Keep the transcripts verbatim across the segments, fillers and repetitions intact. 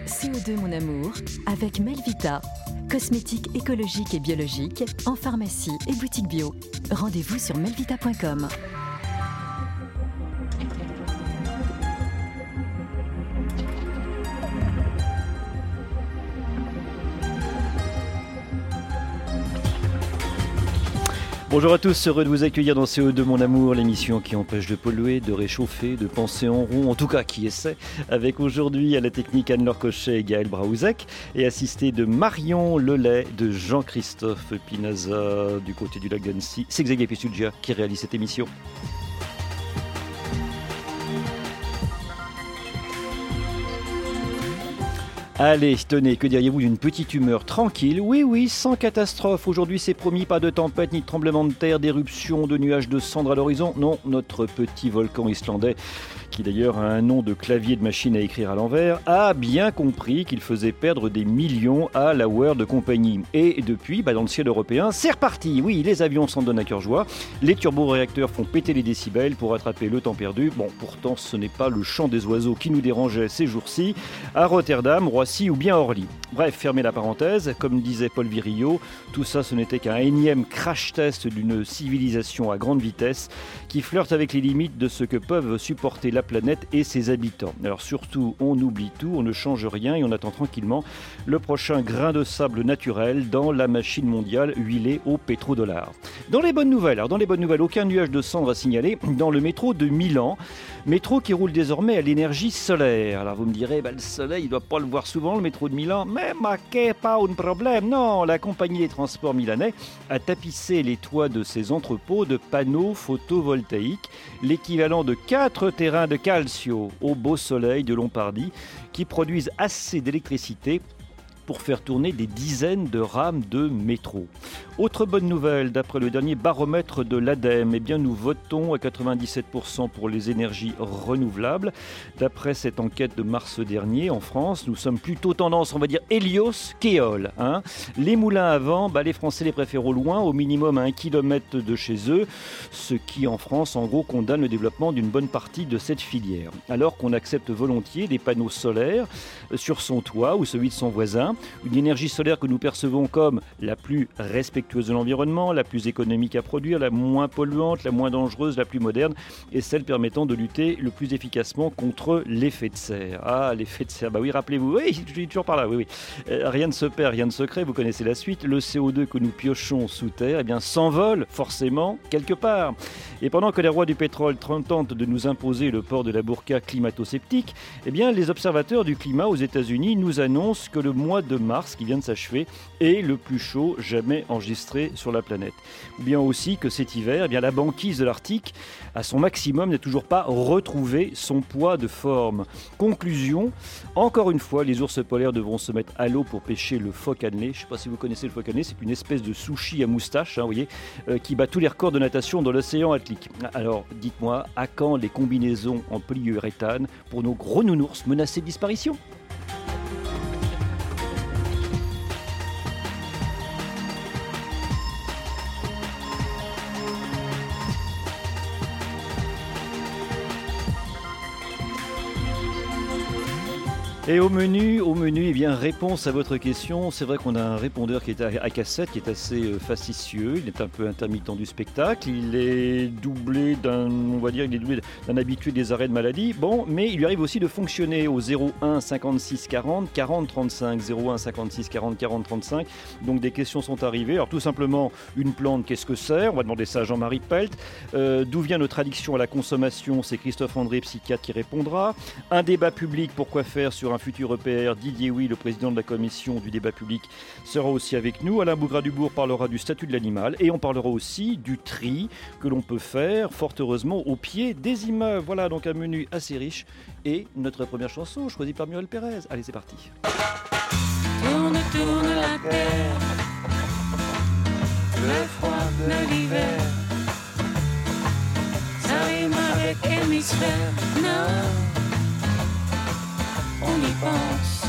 C O deux mon amour, avec Melvita, cosmétiques écologiques et biologiques en pharmacie et boutique bio. Rendez-vous sur melvita point com. Bonjour à tous, heureux de vous accueillir dans C O deux mon amour, l'émission qui empêche de polluer, de réchauffer, de penser en rond, en tout cas qui essaie, avec aujourd'hui à la technique Anne-Laure Cochet et Gaël Braouzek, et assisté de Marion Lelay, de Jean-Christophe Pinaza du côté du lac d'Annecy. C'est Xavier Pissulgia qui réalise cette émission. Allez, tenez, que diriez-vous d'une petite humeur tranquille? Oui, oui, sans catastrophe. Aujourd'hui, c'est promis, pas de tempête, ni de tremblement de terre, d'éruption, de nuages de cendres à l'horizon. Non, notre petit volcan islandais, qui d'ailleurs a un nom de clavier de machine à écrire à l'envers, a bien compris qu'il faisait perdre des millions à la World Company. Et depuis, bah dans le ciel européen, c'est reparti. Oui, les avions s'en donnent à cœur joie, les turboréacteurs font péter les décibels pour rattraper le temps perdu. Bon, pourtant, ce n'est pas le chant des oiseaux qui nous dérangeait ces jours-ci. À Rotterdam, Roissy ou bien Orly. Bref, fermez la parenthèse, comme disait Paul Virilio, tout ça ce n'était qu'un énième crash test d'une civilisation à grande vitesse qui flirte avec les limites de ce que peuvent supporter la planète et ses habitants. Alors surtout, on oublie tout, on ne change rien et on attend tranquillement le prochain grain de sable naturel dans la machine mondiale huilée au pétrodollar. Dans les bonnes nouvelles, alors dans les bonnes nouvelles, aucun nuage de cendres à signaler dans le métro de Milan, métro qui roule désormais à l'énergie solaire. Alors vous me direz, bah, le soleil, il ne doit pas le voir souvent, le métro de Milan, mais ma que pas un problème. Non, la compagnie des transports milanais a tapissé les toits de ses entrepôts de panneaux photovoltaïques, l'équivalent de quatre terrains de calcio au beau soleil de Lombardie, qui produisent assez d'électricité pour faire tourner des dizaines de rames de métro. Autre bonne nouvelle, d'après le dernier baromètre de l'ADEME, eh bien nous votons à quatre-vingt-dix-sept pour cent pour les énergies renouvelables. D'après cette enquête de mars dernier, en France, nous sommes plutôt tendance, on va dire, Hélios qu'éole. Hein. Les moulins à vent, bah, les Français les préfèrent au loin, au minimum à un kilomètre de chez eux, ce qui en France, en gros, condamne le développement d'une bonne partie de cette filière. Alors qu'on accepte volontiers des panneaux solaires sur son toit ou celui de son voisin, une énergie solaire que nous percevons comme la plus respectueuse de l'environnement, la plus économique à produire, la moins polluante, la moins dangereuse, la plus moderne et celle permettant de lutter le plus efficacement contre l'effet de serre. Ah, l'effet de serre, bah oui, rappelez-vous, oui, je suis toujours par là, oui, oui. Euh, rien ne se perd, rien ne se crée, vous connaissez la suite, le C O deux que nous piochons sous terre, eh bien, s'envole forcément quelque part. Et pendant que les rois du pétrole tentent de nous imposer le port de la burqa climato-sceptique, eh bien, les observateurs du climat aux États-Unis nous annoncent que le mois de mars qui vient de s'achever est le plus chaud jamais enregistré sur la planète. Ou bien aussi que cet hiver, eh bien, la banquise de l'Arctique, à son maximum, n'a toujours pas retrouvé son poids de forme. Conclusion, encore une fois, les ours polaires devront se mettre à l'eau pour pêcher le phoque annelé. Je ne sais pas si vous connaissez le phoque annelé, c'est une espèce de sushi à moustache, hein, vous voyez, euh, qui bat tous les records de natation dans l'océan Atlantique. Alors, dites-moi, à quand les combinaisons en polyuréthane pour nos gros nounours menacés de disparition ? Et au menu, au menu, eh bien, réponse à votre question. C'est vrai qu'on a un répondeur qui est à, à cassette, qui est assez euh, facétieux. Il est un peu intermittent du spectacle. Il est doublé d'un, on va dire, il est doublé d'un habitué des arrêts de maladie. Bon, mais il lui arrive aussi de fonctionner au zéro un cinquante-six quarante quarante trente-cinq. zéro un cinquante-six quarante quarante trente-cinq. Donc des questions sont arrivées. Alors tout simplement, une plante, qu'est-ce que c'est? On va demander ça à Jean-Marie Pelt. Euh, d'où vient notre addiction à la consommation? C'est Christophe André, psychiatre, qui répondra. Un débat public, pourquoi faire sur un futur E P R, Didier Huy, le président de la commission du débat public, sera aussi avec nous. Alain Bougradubourg parlera du statut de l'animal et on parlera aussi du tri que l'on peut faire, fort heureusement, au pied des immeubles. Voilà donc un menu assez riche et notre première chanson choisie par Muriel Pérez. Allez, c'est parti. Tourne, tourne la terre, le froid de l'hiver, ça rime avec hémisphère, non. On y pense,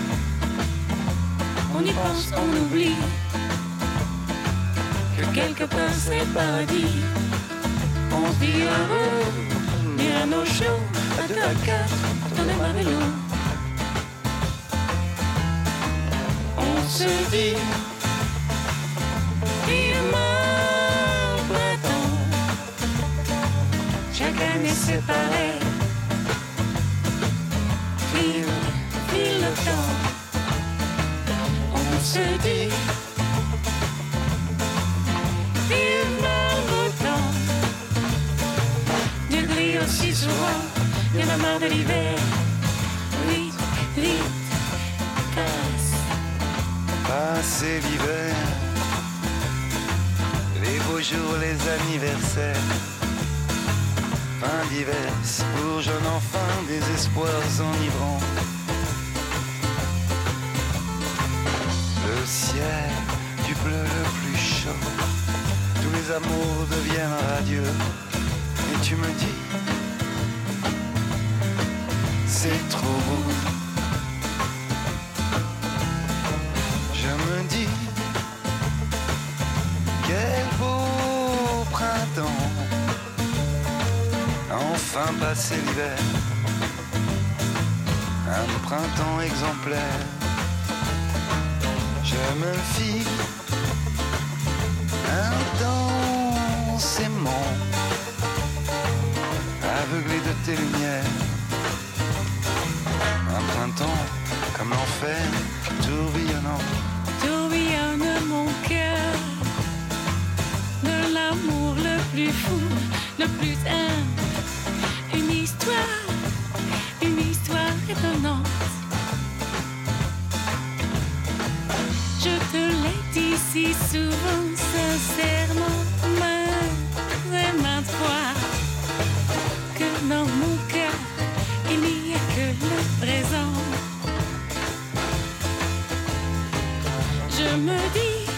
on y pense, on oublie que quelque part c'est paradis. On se dit heureux, bien au chaud, à deux à quatre, dans les marélos. se dit vivement le printemps. Chaque année c'est pareil. File, file le temps. On se dit vivement le beau temps. Du gris aussi souvent, il y en a marre de l'hiver. Vite, vite, passe. Passer l'hiver, les beaux jours, les anniversaires. Fin d'hiver, pour jeune enfant, des espoirs enivrants. Le ciel, du bleu le plus chaud, tous les amours deviennent radieux. Et tu me dis, c'est trop beau. Je me dis, quel beau printemps. Enfin passé l'hiver, un printemps exemplaire. Je me fie intensément, aveuglé de tes lumières. Un printemps comme l'enfer, tourbillonnant. Tourbillonne mon cœur de l'amour le plus fou, le plus humble. Une histoire, une histoire étonnante. Je te l'ai dit si souvent, sincèrement, maintes et maintes fois, que dans mon cœur, il n'y a que le présent. Je me dis,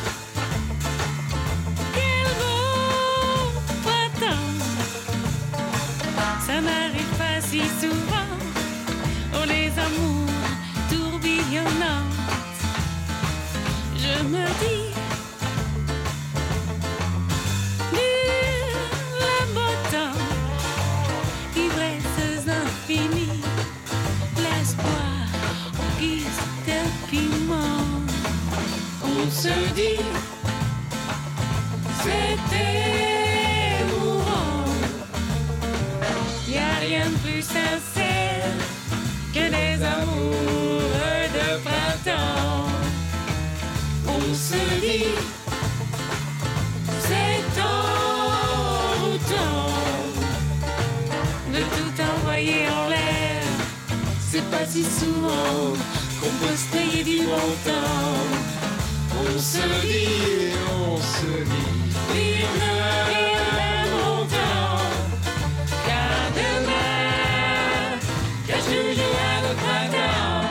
quel beau printemps. Ça n'arrive pas si souvent, oh les amours tourbillonnantes. Je me dis, nul le beau temps, ivresses infinies, l'espoir en guise de piment. On se dit, c'était émouvant. Y a rien de plus sincère que des amoureux de printemps. On se dit, c'est envoûtant de tout envoyer en l'air. C'est pas si souvent qu'on peut se payer du bon temps. On se dit, on se dit, vive le, vive le bon temps. Car demain cache toujours un autre printemps.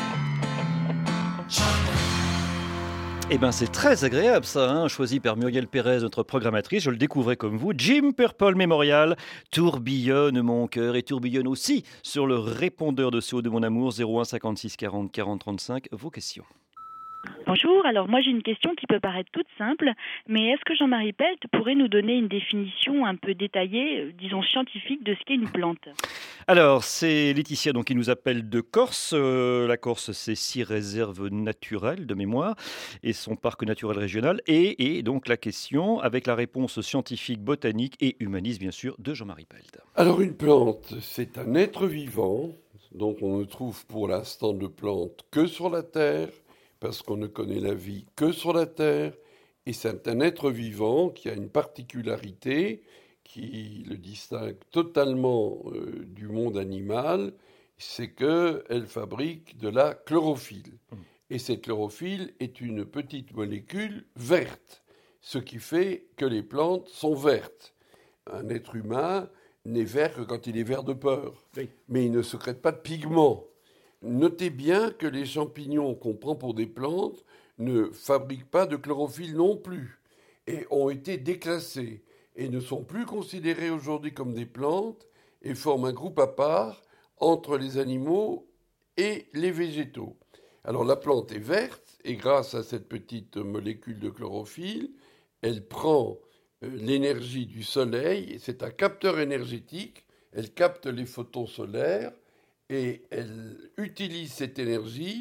Eh bien, c'est très agréable ça, hein, choisi par Muriel Pérez, notre programmatrice. Je le découvrais comme vous. Jim Purple Memorial, tourbillonne mon cœur et tourbillonne aussi sur le répondeur de C O de mon amour, zéro un cinquante-six quarante quarante trente-cinq. Vos questions. Bonjour, alors moi j'ai une question qui peut paraître toute simple, mais est-ce que Jean-Marie Pelt pourrait nous donner une définition un peu détaillée, euh, disons scientifique, de ce qu'est une plante ? Alors, c'est Laetitia donc, qui nous appelle de Corse. Euh, la Corse, c'est six réserves naturelles de mémoire et son parc naturel régional. Et, et donc la question avec la réponse scientifique, botanique et humaniste, bien sûr, de Jean-Marie Pelt. Alors une plante, c'est un être vivant, donc on ne trouve pour l'instant de plantes que sur la Terre, parce qu'on ne connaît la vie que sur la Terre, et c'est un être vivant qui a une particularité qui le distingue totalement euh, du monde animal, c'est qu'elle fabrique de la chlorophylle. Mmh. Et cette chlorophylle est une petite molécule verte, ce qui fait que les plantes sont vertes. Un être humain n'est vert que quand il est vert de peur, oui. Mais il ne sécrète pas de pigments. Notez bien que les champignons qu'on prend pour des plantes ne fabriquent pas de chlorophylle non plus et ont été déclassés et ne sont plus considérés aujourd'hui comme des plantes et forment un groupe à part entre les animaux et les végétaux. Alors la plante est verte et grâce à cette petite molécule de chlorophylle, elle prend l'énergie du soleil, c'est un capteur énergétique, elle capte les photons solaires et elle utilise cette énergie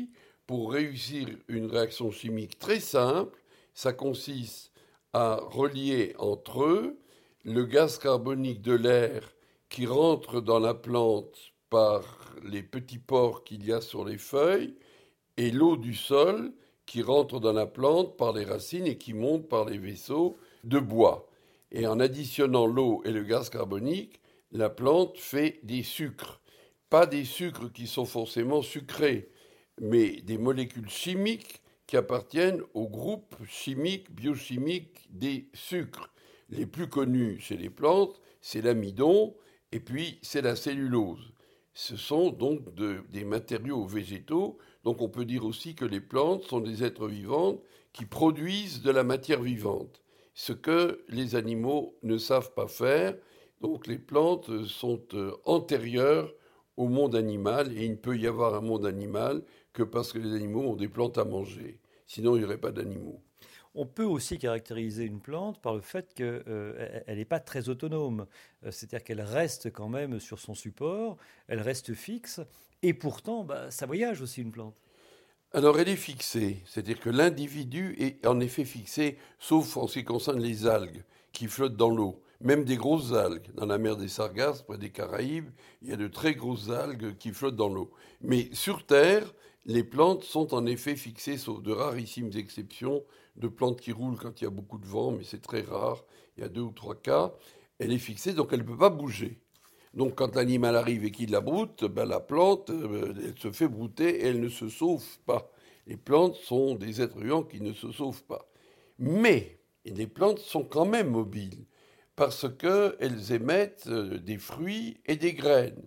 pour réussir une réaction chimique très simple. Ça consiste à relier entre eux le gaz carbonique de l'air qui rentre dans la plante par les petits pores qu'il y a sur les feuilles et l'eau du sol qui rentre dans la plante par les racines et qui monte par les vaisseaux de bois. Et en additionnant l'eau et le gaz carbonique, la plante fait des sucres. Pas des sucres qui sont forcément sucrés, mais des molécules chimiques qui appartiennent au groupe chimique, biochimique des sucres. Les plus connus chez les plantes, c'est l'amidon et puis c'est la cellulose. Ce sont donc de, des matériaux végétaux. Donc on peut dire aussi que les plantes sont des êtres vivants qui produisent de la matière vivante, ce que les animaux ne savent pas faire. Donc les plantes sont antérieures au monde animal et il ne peut y avoir un monde animal que parce que les animaux ont des plantes à manger. Sinon, il n'y aurait pas d'animaux. On peut aussi caractériser une plante par le fait qu'elle euh, n'est pas très autonome. Euh, c'est-à-dire qu'elle reste quand même sur son support, elle reste fixe, et pourtant, bah, ça voyage aussi une plante. Alors, elle est fixée. C'est-à-dire que l'individu est en effet fixé, sauf en ce qui concerne les algues qui flottent dans l'eau. Même des grosses algues. Dans la mer des Sargasses, près des Caraïbes, il y a de très grosses algues qui flottent dans l'eau. Mais sur Terre, les plantes sont en effet fixées, sauf de rarissimes exceptions, de plantes qui roulent quand il y a beaucoup de vent, mais c'est très rare, il y a deux ou trois cas. Elle est fixée, donc elle ne peut pas bouger. Donc quand l'animal arrive et qu'il la broute, ben, la plante, elle se fait brouter et elle ne se sauve pas. Les plantes sont des êtres vivants qui ne se sauvent pas. Mais les plantes sont quand même mobiles, parce qu'elles émettent des fruits et des graines.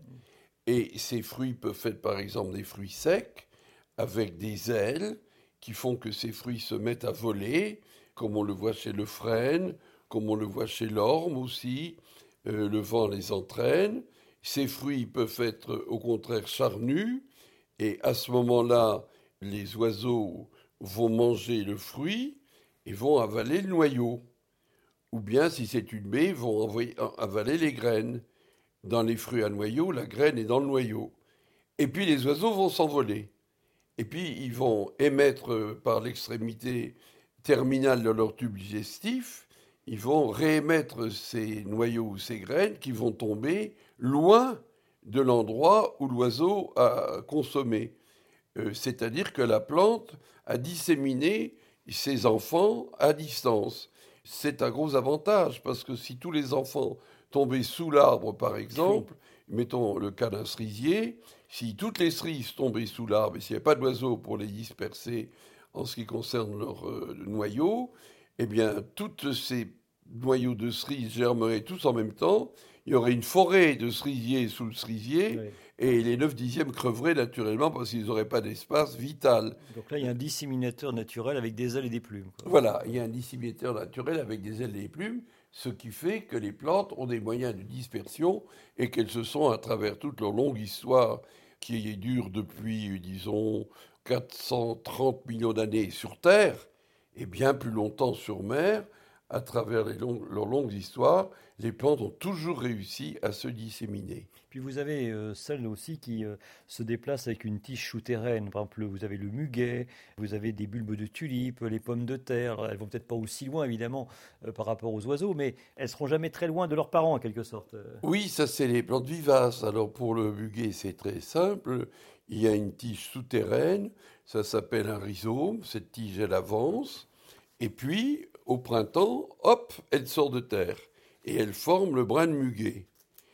Et ces fruits peuvent être par exemple des fruits secs, avec des ailes qui font que ces fruits se mettent à voler, comme on le voit chez le frêne, comme on le voit chez l'orme aussi. Euh, le vent les entraîne. Ces fruits peuvent être au contraire charnus, et à ce moment-là, les oiseaux vont manger le fruit et vont avaler le noyau. Ou bien, si c'est une baie, vont envoyer, avaler les graines. Dans les fruits à noyau, la graine est dans le noyau. Et puis les oiseaux vont s'envoler. Et puis ils vont émettre par l'extrémité terminale de leur tube digestif, ils vont réémettre ces noyaux ou ces graines qui vont tomber loin de l'endroit où l'oiseau a consommé. Euh, c'est-à-dire que la plante a disséminé ses enfants à distance. C'est un gros avantage, parce que si tous les enfants tombaient sous l'arbre, par exemple, mettons le cas d'un cerisier, si toutes les cerises tombaient sous l'arbre et s'il n'y avait pas d'oiseaux pour les disperser en ce qui concerne leur euh, noyau, eh bien, tous ces noyaux de cerises germeraient tous en même temps. Il y aurait une forêt de cerisiers sous le cerisier, oui. Et les neuf dixièmes creveraient naturellement parce qu'ils n'auraient pas d'espace vital. Donc là, il y a un disséminateur naturel avec des ailes et des plumes. Quoi. Voilà, il y a un disséminateur naturel avec des ailes et des plumes, ce qui fait que les plantes ont des moyens de dispersion et qu'elles se sont, à travers toute leur longue histoire, qui dure depuis, disons, quatre cent trente millions d'années sur Terre, et bien plus longtemps sur mer, à travers les longues, leurs longues histoires, les plantes ont toujours réussi à se disséminer. Puis vous avez euh, celles aussi qui euh, se déplacent avec une tige souterraine. Par exemple, vous avez le muguet, vous avez des bulbes de tulipes, les pommes de terre. Elles vont peut-être pas aussi loin, évidemment, euh, par rapport aux oiseaux, mais elles seront jamais très loin de leurs parents, en quelque sorte. Oui, ça, c'est les plantes vivaces. Alors, pour le muguet, c'est très simple. Il y a une tige souterraine, ça s'appelle un rhizome. Cette tige, elle avance. Et puis, au printemps, hop, elle sort de terre. Et elle forme le brin de muguet.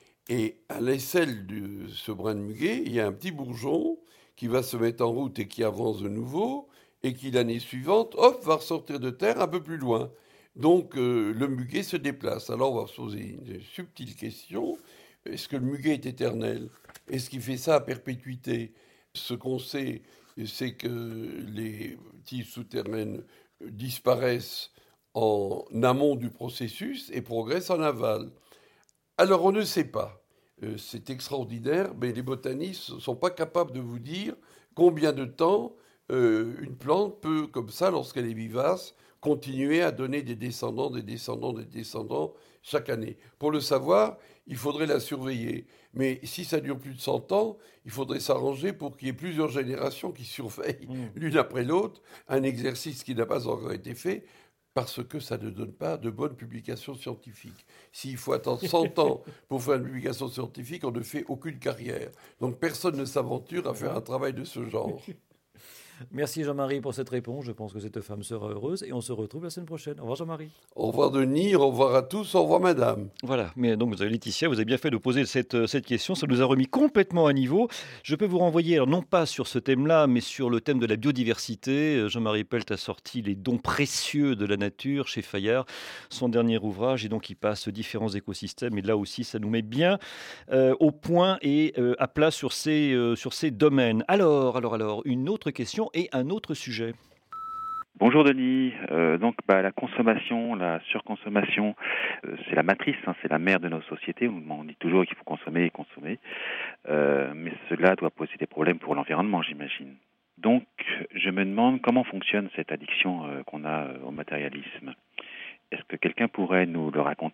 Et à l'aisselle de ce brin de muguet, il y a un petit bourgeon qui va se mettre en route et qui avance de nouveau, et qui, l'année suivante, hop, va ressortir de terre un peu plus loin. Donc, euh, le muguet se déplace. Alors, on va se poser une subtile question. Est-ce que le muguet est éternel ? Est-ce qu'il fait ça à perpétuité ? Ce qu'on sait, c'est que les tiges souterraines disparaissent en amont du processus et progressent en aval. Alors, on ne sait pas. Euh, c'est extraordinaire, mais les botanistes ne sont pas capables de vous dire combien de temps euh, une plante peut, comme ça, lorsqu'elle est vivace, continuer à donner des descendants, des descendants, des descendants chaque année. Pour le savoir, il faudrait la surveiller. Mais si ça dure plus de cent ans, il faudrait s'arranger pour qu'il y ait plusieurs générations qui surveillent mmh. l'une après l'autre, un exercice qui n'a pas encore été fait, parce que ça ne donne pas de bonnes publications scientifiques. S'il faut attendre cent ans pour faire une publication scientifique, on ne fait aucune carrière. Donc personne ne s'aventure à faire un travail de ce genre. Merci Jean-Marie pour cette réponse. Je pense que cette femme sera heureuse et on se retrouve la semaine prochaine. Au revoir Jean-Marie. Au revoir Denis, au revoir à tous, au revoir madame. Voilà, mais donc vous avez Laetitia, vous avez bien fait de poser cette, cette question, ça nous a remis complètement à niveau. Je peux vous renvoyer, alors non pas sur ce thème-là, mais sur le thème de la biodiversité. Jean-Marie Pelt a sorti Les dons précieux de la nature chez Fayard, son dernier ouvrage, et donc il passe différents écosystèmes, et là aussi ça nous met bien euh, au point et euh, à plat sur ces, euh, sur ces domaines. Alors, alors, alors, une autre question et un autre sujet. Bonjour Denis, euh, donc bah, la consommation, la surconsommation, euh, c'est la matrice, hein, c'est la mère de nos sociétés. On dit toujours qu'il faut consommer et consommer, euh, mais cela doit poser des problèmes pour l'environnement, j'imagine. Donc je me demande comment fonctionne cette addiction euh, qu'on a euh, au matérialisme. Est-ce que quelqu'un pourrait nous le raconter ?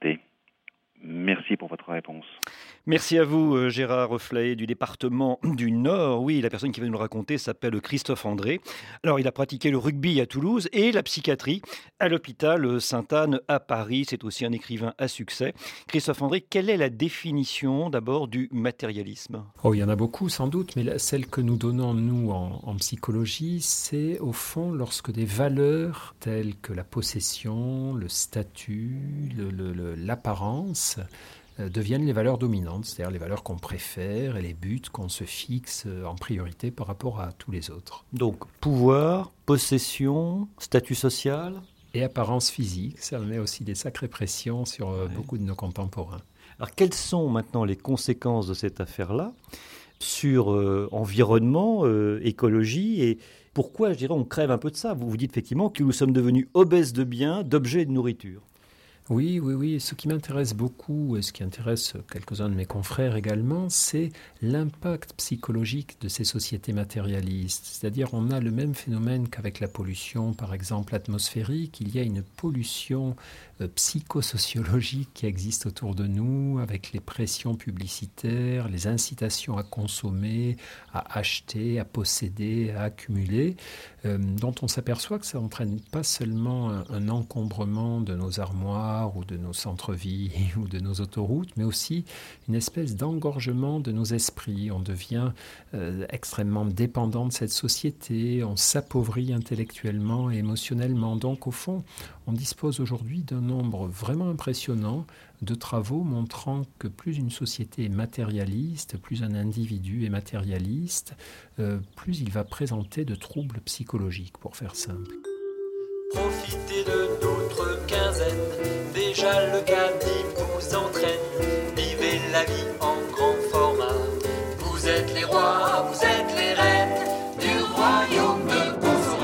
Merci pour votre réponse. Merci à vous, Gérard Reflet, du département du Nord. Oui, la personne qui va nous le raconter s'appelle Christophe André. Alors, il a pratiqué le rugby à Toulouse et la psychiatrie à l'hôpital Sainte-Anne à Paris. C'est aussi un écrivain à succès. Christophe André, quelle est la définition d'abord du matérialisme ? Oh, il y en a beaucoup sans doute, mais celle que nous donnons, nous, en, en psychologie, c'est au fond lorsque des valeurs telles que la possession, le statut, le, le, le, l'apparence deviennent les valeurs dominantes, c'est-à-dire les valeurs qu'on préfère et les buts qu'on se fixe en priorité par rapport à tous les autres. Donc pouvoir, possession, statut social et apparence physique, ça met aussi des sacrées pressions sur ouais. beaucoup de nos contemporains. Alors quelles sont maintenant les conséquences de cette affaire-là sur euh, environnement, euh, écologie et pourquoi, je dirais, on crève un peu de ça ? Vous vous dites effectivement que nous sommes devenus obèses de biens, d'objets et de nourriture. Oui, oui, oui. Ce qui m'intéresse beaucoup, et ce qui intéresse quelques-uns de mes confrères également, c'est l'impact psychologique de ces sociétés matérialistes. C'est-à-dire, on a le même phénomène qu'avec la pollution, par exemple, atmosphérique. Il y a une pollution euh, psychosociologique qui existe autour de nous, avec les pressions publicitaires, les incitations à consommer, à acheter, à posséder, à accumuler, euh, dont on s'aperçoit que ça n'entraîne pas seulement un, un encombrement de nos armoires, ou de nos centres-villes ou de nos autoroutes, mais aussi une espèce d'engorgement de nos esprits. On devient euh, extrêmement dépendant de cette société, on s'appauvrit intellectuellement et émotionnellement. Donc au fond, on dispose aujourd'hui d'un nombre vraiment impressionnant de travaux montrant que plus une société est matérialiste, plus un individu est matérialiste, euh, plus il va présenter de troubles psychologiques, pour faire simple. Profitez de notre quinzaine, déjà le caddie vous entraîne. Vivez la vie en grand format. Vous êtes les rois, vous êtes les reines du royaume de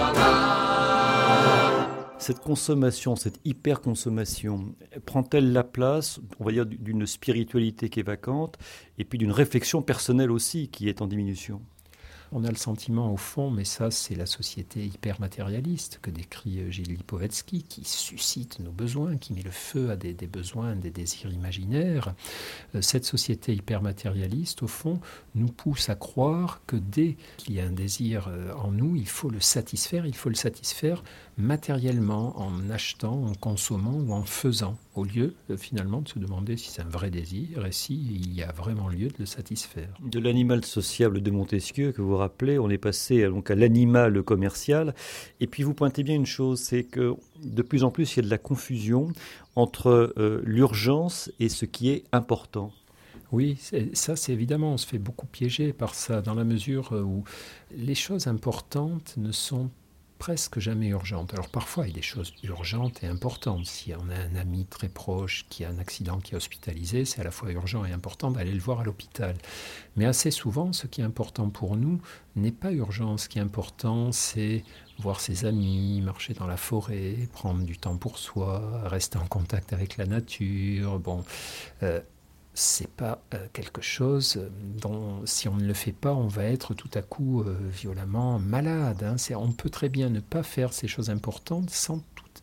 Conforama. Cette consommation, cette hyper-consommation, prend-elle la place, on va dire, d'une spiritualité qui est vacante et puis d'une réflexion personnelle aussi qui est en diminution ? On a le sentiment au fond, mais ça c'est la société hyper-matérialiste que décrit Gilles Lipovetsky, qui suscite nos besoins, qui met le feu à des, des besoins, des désirs imaginaires. Cette société hyper-matérialiste, au fond, nous pousse à croire que dès qu'il y a un désir en nous, il faut le satisfaire, il faut le satisfaire matériellement, en achetant, en consommant ou en faisant, au lieu finalement de se demander si c'est un vrai désir et s'il y a vraiment lieu de le satisfaire. De l'animal sociable de Montesquieu, que vous rappelez, on est passé donc à l'animal commercial. Et puis vous pointez bien une chose, c'est que de plus en plus il y a de la confusion entre euh, l'urgence et ce qui est important. Oui, c'est, ça c'est évidemment, on se fait beaucoup piéger par ça, dans la mesure où les choses importantes ne sont presque jamais urgentes. Alors parfois, il y a des choses urgentes et importantes. Si on a un ami très proche qui a un accident, qui est hospitalisé, c'est à la fois urgent et important d'aller le voir à l'hôpital. Mais assez souvent, ce qui est important pour nous n'est pas urgent. Ce qui est important, c'est voir ses amis, marcher dans la forêt, prendre du temps pour soi, rester en contact avec la nature. Bon, euh, c'est pas euh, quelque chose dont, si on ne le fait pas, on va être tout à coup euh, violemment malade. Hein. C'est, on peut très bien ne pas faire ces choses importantes sans tout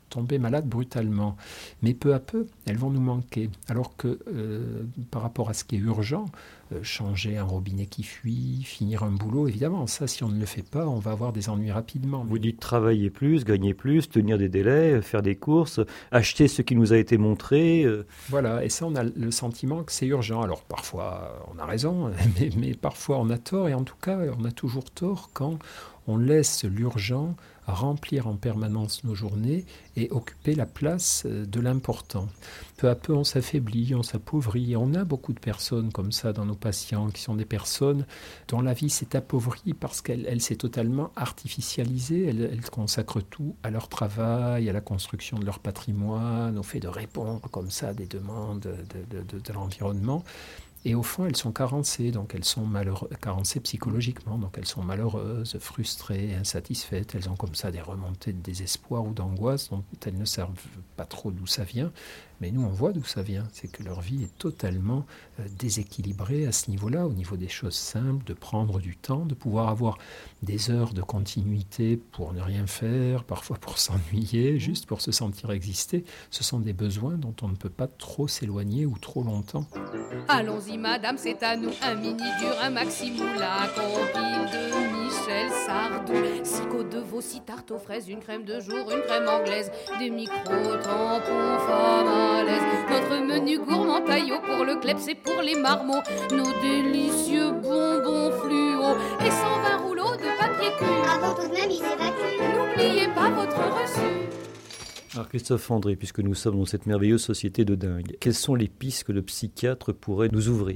tomber malades brutalement. Mais peu à peu, elles vont nous manquer. Alors que euh, par rapport à ce qui est urgent, euh, changer un robinet qui fuit, finir un boulot, évidemment, ça, si on ne le fait pas, on va avoir des ennuis rapidement. Vous dites travailler plus, gagner plus, tenir des délais, faire des courses, acheter ce qui nous a été montré. Euh... Voilà, et ça, on a le sentiment que c'est urgent. Alors parfois, on a raison, mais, mais parfois on a tort, et en tout cas, on a toujours tort quand on laisse l'urgent remplir en permanence nos journées et occuper la place de l'important. Peu à peu, on s'affaiblit, on s'appauvrit. On a beaucoup de personnes comme ça dans nos patients, qui sont des personnes dont la vie s'est appauvrie parce qu'elle elle s'est totalement artificialisée. Elles, elles consacrent tout à leur travail, à la construction de leur patrimoine, au fait de répondre comme ça à des demandes de, de, de, de l'environnement. Et au fond, elles sont carencées, donc elles sont malheureuses, carencées psychologiquement, donc elles sont malheureuses, frustrées, insatisfaites. Elles ont comme ça des remontées de désespoir ou d'angoisse dont elles ne savent pas trop d'où ça vient. Mais nous, on voit d'où ça vient. C'est que leur vie est totalement euh, déséquilibrée à ce niveau-là, au niveau des choses simples, de prendre du temps, de pouvoir avoir des heures de continuité pour ne rien faire, parfois pour s'ennuyer, juste pour se sentir exister. Ce sont des besoins dont on ne peut pas trop s'éloigner ou trop longtemps. Allons-y, madame, c'est à nous. Un mini dur, un maxi moula, compile de Michel Sardou. Six côtes de veau, six tartes aux fraises, une crème de jour, une crème anglaise, des micro-tampons femmes. Notre menu gourmand taillot pour le kleps et pour les marmots, nos délicieux bonbons fluo et cent vingt rouleaux de papier cul. Avant tout de même, ils évacuent. N'oubliez pas votre reçu. Alors Christophe André, puisque nous sommes dans cette merveilleuse société de dingue, quelles sont les pistes que le psychiatre pourrait nous ouvrir ?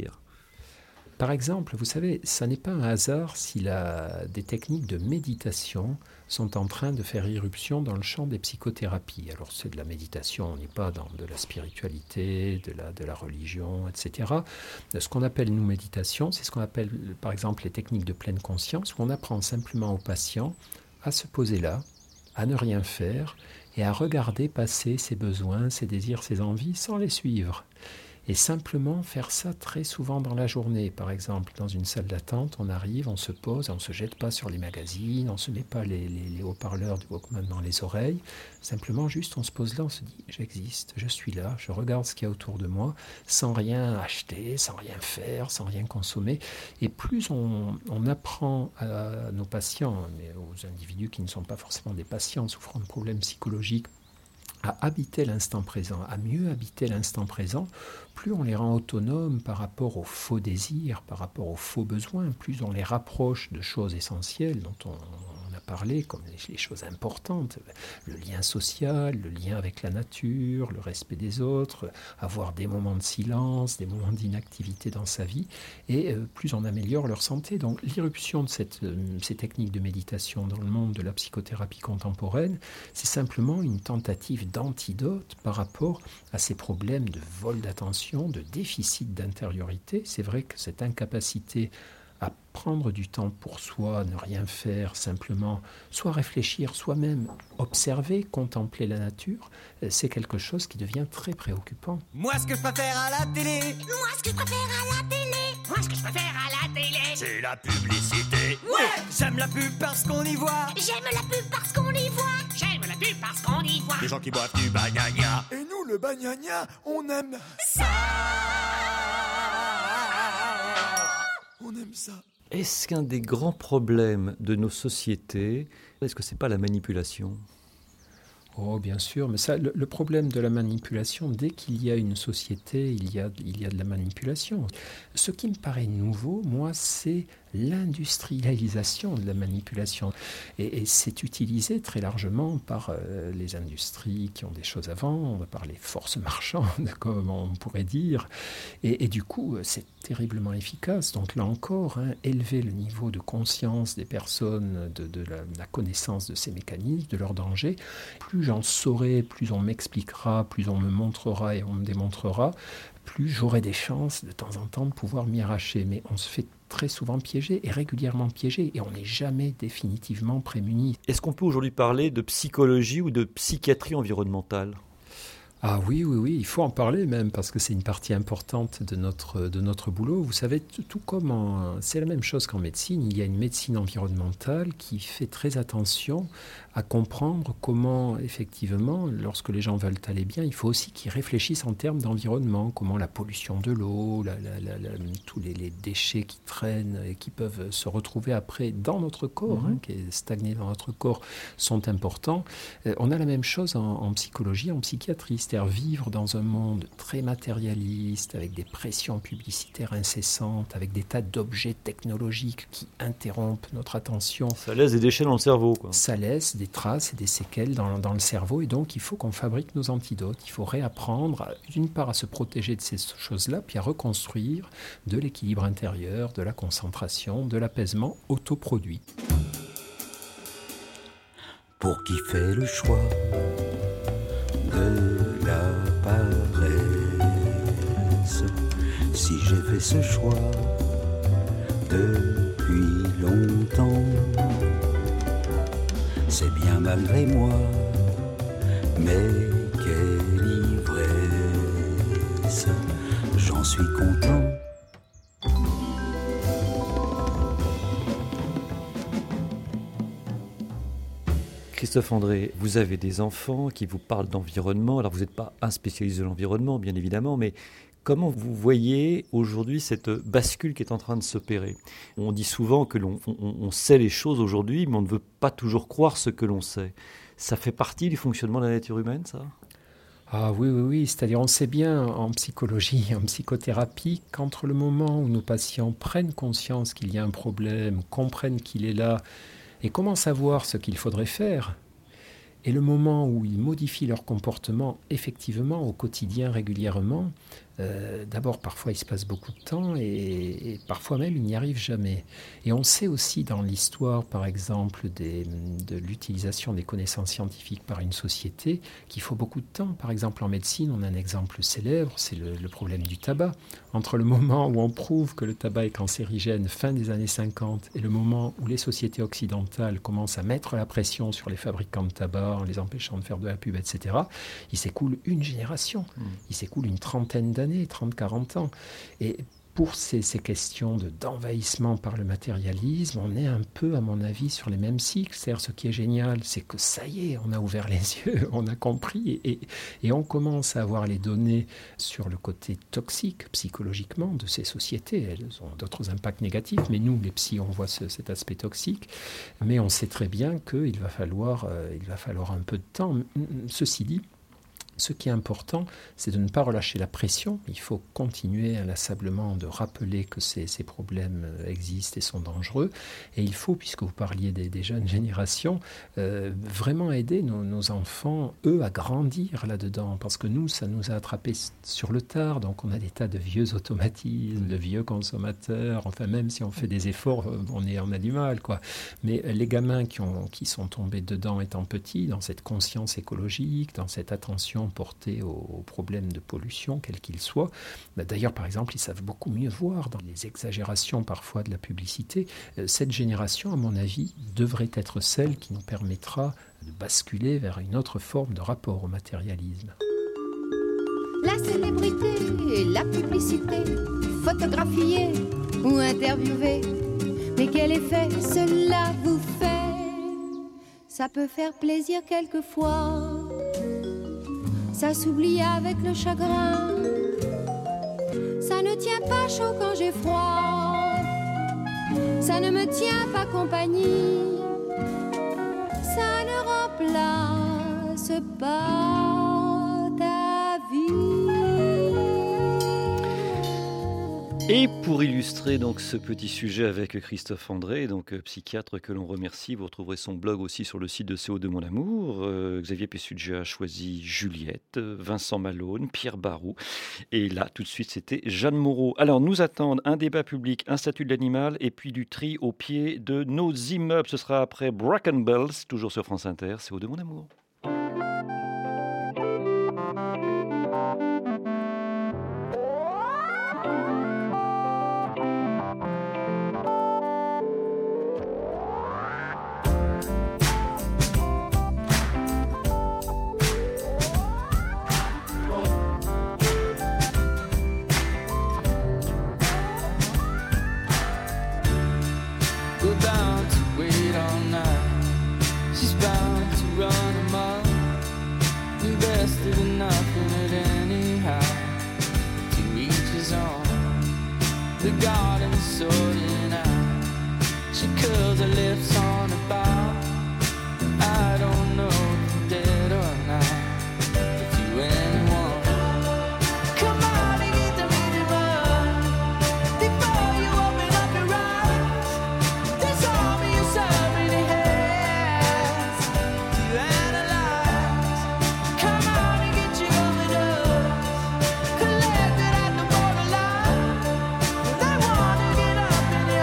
Par exemple, vous savez, ça n'est pas un hasard si la, des techniques de méditation sont en train de faire irruption dans le champ des psychothérapies. Alors c'est de la méditation, on n'est pas dans de la spiritualité, de la, de la religion, et cetera. Ce qu'on appelle, nous, méditation, c'est ce qu'on appelle, par exemple, les techniques de pleine conscience, où on apprend simplement aux patients à se poser là, à ne rien faire, et à regarder passer ses besoins, ses désirs, ses envies, sans les suivre. Et simplement faire ça très souvent dans la journée. Par exemple, dans une salle d'attente, on arrive, on se pose, on ne se jette pas sur les magazines, on ne se met pas les, les, les haut-parleurs du Walkman dans les oreilles. Simplement, juste, on se pose là, on se dit « j'existe, je suis là, je regarde ce qu'il y a autour de moi », sans rien acheter, sans rien faire, sans rien consommer. Et plus on, on apprend à nos patients, mais aux individus qui ne sont pas forcément des patients souffrant de problèmes psychologiques, à habiter l'instant présent, à mieux habiter l'instant présent, plus on les rend autonomes par rapport aux faux désirs, par rapport aux faux besoins, plus on les rapproche de choses essentielles dont on, on a parlé, comme les, les choses importantes, le lien social, le lien avec la nature, le respect des autres, avoir des moments de silence, des moments d'inactivité dans sa vie, et euh, plus on améliore leur santé. Donc l'irruption de cette, euh, ces techniques de méditation dans le monde de la psychothérapie contemporaine, c'est simplement une tentative d'antidote par rapport à ces problèmes de vol d'attention, de déficit d'intériorité. C'est vrai que cette incapacité à prendre du temps pour soi, ne rien faire, simplement soit réfléchir, soit même observer, contempler la nature, c'est quelque chose qui devient très préoccupant. Moi, ce que je préfère à la télé, Moi, ce que je préfère à la télé, moi, ce que je préfère à la télé, c'est la publicité. Ouais, j'aime la pub parce qu'on y voit. J'aime la pub parce qu'on y voit. J'aime la pub parce qu'on y voit. Les gens qui boivent du bagnagna. Et nous, le bagnagna, on aime ça. On aime ça. Est-ce qu'un des grands problèmes de nos sociétés, est-ce que c'est pas la manipulation ? Oh, bien sûr, mais ça, le, le problème de la manipulation, dès qu'il y a une société, il y a, il y a de la manipulation. Ce qui me paraît nouveau, moi, c'est l'industrialisation de la manipulation. Et, et c'est utilisé très largement par euh, les industries qui ont des choses à vendre, par les forces marchandes, comme on pourrait dire. Et, et du coup, c'est terriblement efficace. Donc là encore, hein, élever le niveau de conscience des personnes, de, de, la, de la connaissance de ces mécanismes, de leurs dangers. Plus j'en saurai, plus on m'expliquera, plus on me montrera et on me démontrera, plus j'aurai des chances de temps en temps de pouvoir m'y arracher. Mais on se fait très souvent piégé et régulièrement piégé et on n'est jamais définitivement prémuni. Est-ce qu'on peut aujourd'hui parler de psychologie ou de psychiatrie environnementale ? Ah oui, oui, oui, il faut en parler même parce que c'est une partie importante de notre, de notre boulot. Vous savez, tout, tout comme en, c'est la même chose qu'en médecine, il y a une médecine environnementale qui fait très attention à comprendre comment, effectivement, lorsque les gens veulent aller bien, il faut aussi qu'ils réfléchissent en termes d'environnement, comment la pollution de l'eau, la, la, la, la, tous les, les déchets qui traînent et qui peuvent se retrouver après dans notre corps, mmh. hein, qui est stagné dans notre corps, sont importants. Euh, on a la même chose en, en psychologie, en psychiatrie, c'est-à-dire vivre dans un monde très matérialiste, avec des pressions publicitaires incessantes, avec des tas d'objets technologiques qui interrompent notre attention. Ça laisse des déchets dans le cerveau, quoi. Ça laisse des traces et des séquelles dans, dans le cerveau, et donc il faut qu'on fabrique nos antidotes. Il faut réapprendre, d'une part, à se protéger de ces choses-là, puis à reconstruire de l'équilibre intérieur, de la concentration, de l'apaisement autoproduit. Pour qui fait le choix de la paresse, si j'ai fait ce choix depuis longtemps, c'est bien malgré moi, mais quelle ivresse, j'en suis content. Christophe André, vous avez des enfants qui vous parlent d'environnement. Alors vous n'êtes pas un spécialiste de l'environnement, bien évidemment, mais comment vous voyez aujourd'hui cette bascule qui est en train de s'opérer ? On dit souvent que l'on on, on sait les choses aujourd'hui, mais on ne veut pas toujours croire ce que l'on sait. Ça fait partie du fonctionnement de la nature humaine, ça ? Ah oui, oui, oui. C'est-à-dire on sait bien en psychologie, en psychothérapie, qu'entre le moment où nos patients prennent conscience qu'il y a un problème, comprennent qu'il est là, et commencent à voir ce qu'il faudrait faire, et le moment où ils modifient leur comportement effectivement au quotidien régulièrement, euh, d'abord parfois il se passe beaucoup de temps et, et parfois même il n'y arrive jamais. Et on sait aussi dans l'histoire par exemple des, de l'utilisation des connaissances scientifiques par une société qu'il faut beaucoup de temps. Par exemple en médecine on a un exemple célèbre, c'est le, le problème du tabac. Entre le moment où on prouve que le tabac est cancérigène fin des années cinquante et le moment où les sociétés occidentales commencent à mettre la pression sur les fabricants de tabac en les empêchant de faire de la pub, et cetera, il s'écoule une génération, mmh. il s'écoule une trentaine d'années, trente à quarante ans. Et pour ces, ces questions de, d'envahissement par le matérialisme, on est un peu, à mon avis, sur les mêmes cycles. C'est-à-dire, ce qui est génial, c'est que ça y est, on a ouvert les yeux, on a compris, et, et, et on commence à avoir les données sur le côté toxique, psychologiquement, de ces sociétés. Elles ont d'autres impacts négatifs, mais nous, les psys, on voit ce, cet aspect toxique. Mais on sait très bien qu'il va falloir, euh, il va falloir un peu de temps. Ceci dit, ce qui est important, c'est de ne pas relâcher la pression. Il faut continuer inlassablement de rappeler que ces, ces problèmes existent et sont dangereux. Et il faut, puisque vous parliez des, des jeunes générations, euh, vraiment aider nos, nos enfants, eux, à grandir là-dedans. Parce que nous, ça nous a attrapés sur le tard. Donc on a des tas de vieux automatismes, de vieux consommateurs. Enfin, même si on fait des efforts, on, est, on a du mal, quoi. Mais les gamins qui, ont, qui sont tombés dedans étant petits, dans cette conscience écologique, dans cette attention portés aux problèmes de pollution, quels qu'ils soient. D'ailleurs, par exemple, ils savent beaucoup mieux voir dans les exagérations parfois de la publicité. Cette génération, à mon avis, devrait être celle qui nous permettra de basculer vers une autre forme de rapport au matérialisme. La célébrité, la publicité, photographiée ou interviewée, mais quel effet cela vous fait ? Ça peut faire plaisir quelquefois. Ça s'oublie avec le chagrin. Ça ne tient pas chaud quand j'ai froid. Ça ne me tient pas compagnie. Ça ne remplace pas ta vie. Et pour illustrer donc ce petit sujet avec Christophe André, donc euh, psychiatre que l'on remercie, vous retrouverez son blog aussi sur le site de C O deux Mon Amour. Euh, Xavier Pessugia a choisi Juliette, Vincent Malone, Pierre Barou. Et là, tout de suite, c'était Jeanne Moreau. Alors, nous attendent un débat public, un statut de l'animal et puis du tri au pied de nos immeubles. Ce sera après Bracken Bells, toujours sur France Inter, C O deux Mon Amour. she's bound to run amok, invested in nothing at anyhow. To each his own, the garden is sorting out. She curls her lips on a bow. I don't know if you're dead or not. If you anyone, come on and get the minimum before you open up your eyes. There's only a seven hands to analyze. Come on and get your overdose collected at the borderline. They wanna get up in your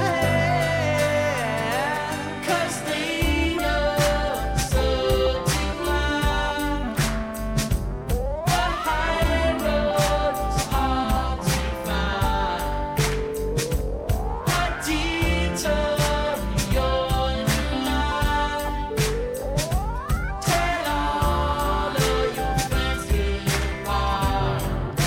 head, 'cause they know so too long. The high road is hard to find. A detour you're in line. Tell all of your friends goodbye.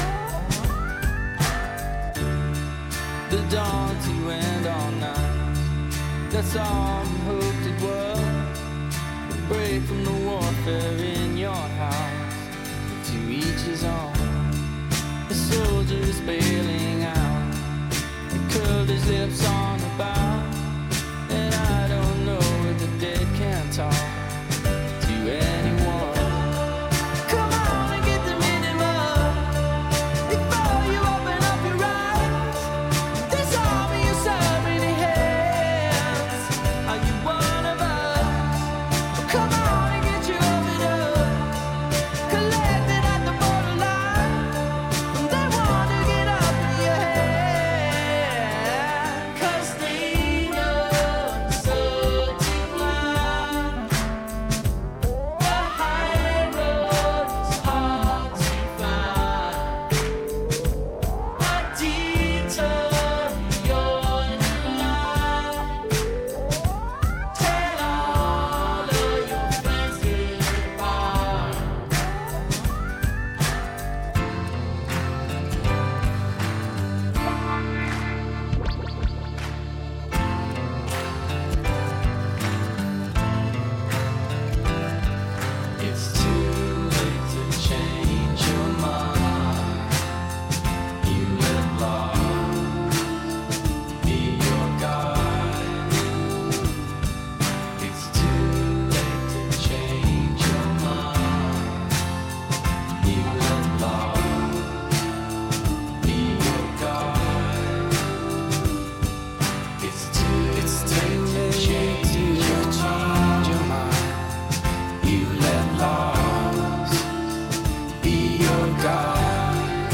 The dawn to end all night. That's all we hoped it was. A break from the warfare in your house. To each his own. The soldier is bailing out. He curled his lips on the bow. And I don't know if the dead can talk to anyone. Come on and get the minimum before you open up your eyes. There's only yourself in your hands. Are you one of us? Come on and get your overdose collected at the borderline. They wanna get up in your head, 'cause they know so too long. The high road is hard to find. A detour you're in line. Tell all of your friends goodbye. It's too late to change your mind. You let love be your guide. It's too late to change your mind. You let love be your guide. It's too it's too late to change your mind. You let love be your guide.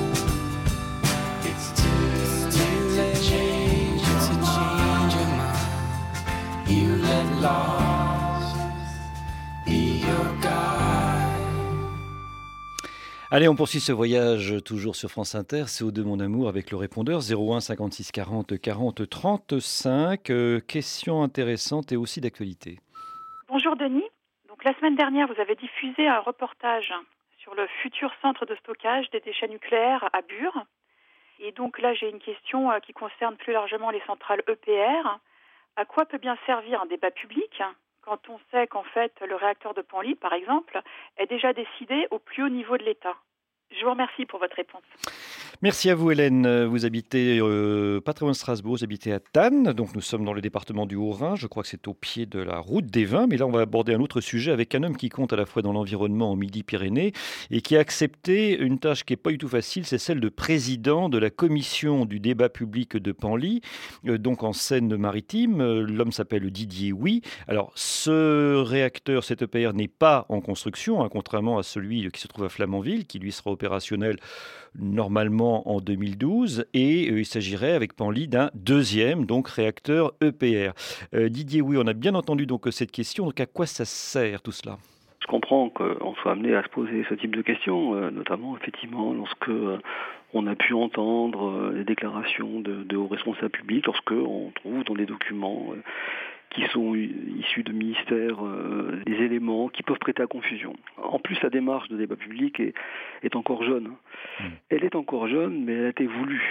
It's too, it's too late to change, to change your mind. You let love be your guide. Allez, on poursuit ce voyage toujours sur France Inter, C O deux Mon Amour avec le répondeur zéro un cinquante-six quarante quarante trente-cinq. Euh, question intéressante et aussi d'actualité. Bonjour Denis. Donc la semaine dernière, vous avez diffusé un reportage sur le futur centre de stockage des déchets nucléaires à Bure. Et donc là, j'ai une question euh, qui concerne plus largement les centrales E P R. À quoi peut bien servir un débat public quand on sait qu'en fait, le réacteur de Penly, par exemple, est déjà décidé au plus haut niveau de l'État? Je vous remercie pour votre réponse. Merci à vous Hélène. Vous habitez euh, pas très loin de Strasbourg, vous habitez à Thann, donc nous sommes dans le département du Haut-Rhin, je crois que c'est au pied de la route des Vins, mais là on va aborder un autre sujet avec un homme qui compte à la fois dans l'environnement en Midi-Pyrénées et qui a accepté une tâche qui n'est pas du tout facile, c'est celle de président de la commission du débat public de Penly, euh, donc en Seine-Maritime. Euh, L'homme s'appelle Didier Huy. Alors ce réacteur, cet E P R n'est pas en construction, hein, contrairement à celui qui se trouve à Flamanville, qui lui sera opérationnel normalement en deux mille douze, et euh, il s'agirait avec Penly d'un deuxième donc réacteur E P R. Euh, Didier, oui, on a bien entendu donc cette question. Donc à quoi ça sert tout cela ? Je comprends qu'on soit amené à se poser ce type de questions, euh, notamment effectivement lorsque euh, on a pu entendre euh, les déclarations de, de hauts responsables publics, lorsque on trouve dans des documents euh, qui sont issus de ministères euh, des éléments qui peuvent prêter à confusion. En plus, la démarche de débat public est, est encore jeune. Mmh. Elle est encore jeune, mais elle a été voulue.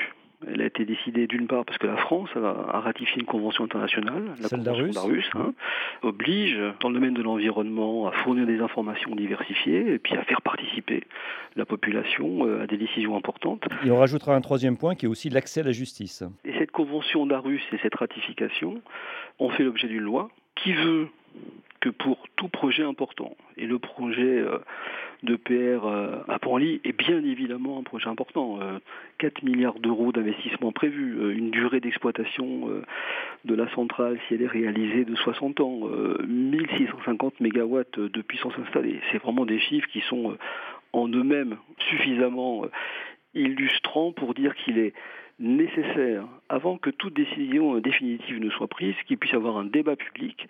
Elle a été décidée d'une part parce que la France a, a ratifié une convention internationale, la Celle convention d'Aarhus, d'Aarhus, hein, oblige dans le domaine de l'environnement à fournir des informations diversifiées et puis à faire participer la population euh, à des décisions importantes. Et on rajoutera un troisième point qui est aussi l'accès à la justice. Et cette convention d'Aarhus et cette ratification ont fait l'objet d'une loi qui veut que pour tout projet important, et le projet euh, de P R euh, à Penly est bien évidemment un projet important, euh, quatre milliards d'euros d'investissement prévus, euh, une durée d'exploitation euh, de la centrale si elle est réalisée de soixante ans, euh, mille six cent cinquante mégawatts de puissance installée. C'est vraiment des chiffres qui sont euh, en eux-mêmes suffisamment euh, illustrants pour dire qu'il est nécessaire, avant que toute décision euh, définitive ne soit prise, qu'il puisse y avoir un débat public.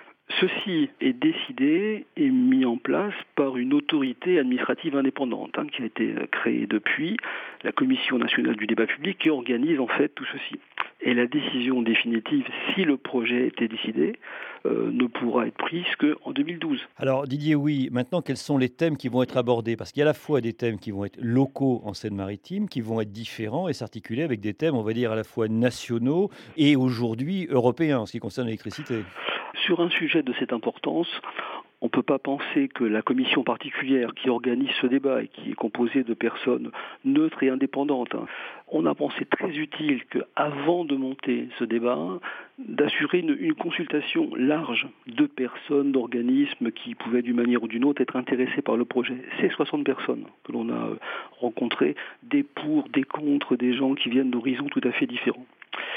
Ceci est décidé et mis en place par une autorité administrative indépendante hein, qui a été créée depuis, la Commission nationale du débat public, qui organise en fait tout ceci. Et la décision définitive, si le projet était décidé, euh, ne pourra être prise qu'en deux mille douze. Alors Didier, oui, maintenant quels sont les thèmes qui vont être abordés? Parce qu'il y a à la fois des thèmes qui vont être locaux en Seine-Maritime, qui vont être différents et s'articuler avec des thèmes, on va dire, à la fois nationaux et aujourd'hui européens en ce qui concerne l'électricité. Sur un sujet de cette importance, on ne peut pas penser que la commission particulière qui organise ce débat et qui est composée de personnes neutres et indépendantes, hein, on a pensé très utile qu'avant de monter ce débat, d'assurer une, une consultation large de personnes, d'organismes qui pouvaient d'une manière ou d'une autre être intéressés par le projet. C'est soixante personnes que l'on a rencontrées, des pour, des contre, des gens qui viennent d'horizons tout à fait différents.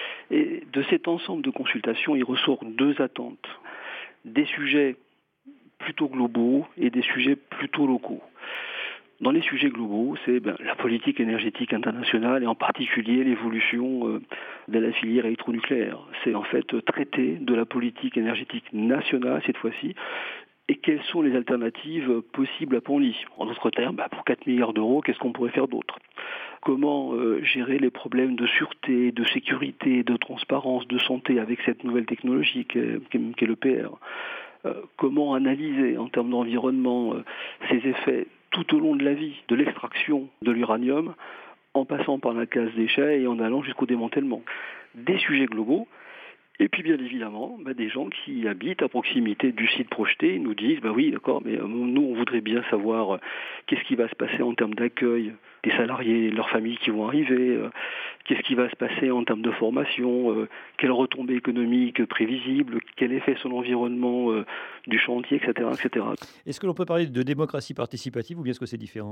Et de cet ensemble de consultations, il ressort deux attentes. Des sujets plutôt globaux et des sujets plutôt locaux. Dans les sujets globaux, c'est ben, la politique énergétique internationale et en particulier l'évolution euh, de la filière électronucléaire. C'est en fait traiter de la politique énergétique nationale cette fois-ci et quelles sont les alternatives possibles à Penly. En d'autres termes, ben, pour quatre milliards d'euros, qu'est-ce qu'on pourrait faire d'autre ? Comment euh, gérer les problèmes de sûreté, de sécurité, de transparence, de santé avec cette nouvelle technologie qu'est, qu'est le P R. Euh, comment analyser en termes d'environnement euh, ces effets tout au long de la vie, de l'extraction de l'uranium, en passant par la case déchets et en allant jusqu'au démantèlement. Des sujets globaux. Et puis bien évidemment, bah, des gens qui habitent à proximité du site projeté nous disent bah oui d'accord, mais euh, nous on voudrait bien savoir euh, qu'est-ce qui va se passer en termes d'accueil des salariés, de leurs familles qui vont arriver, euh, qu'est-ce qui va se passer en termes de formation, euh, quelles retombées économiques prévisibles, quel effet sur l'environnement euh, du chantier, et cetera, et cetera. Est-ce que l'on peut parler de démocratie participative ou bien est-ce que c'est différent ?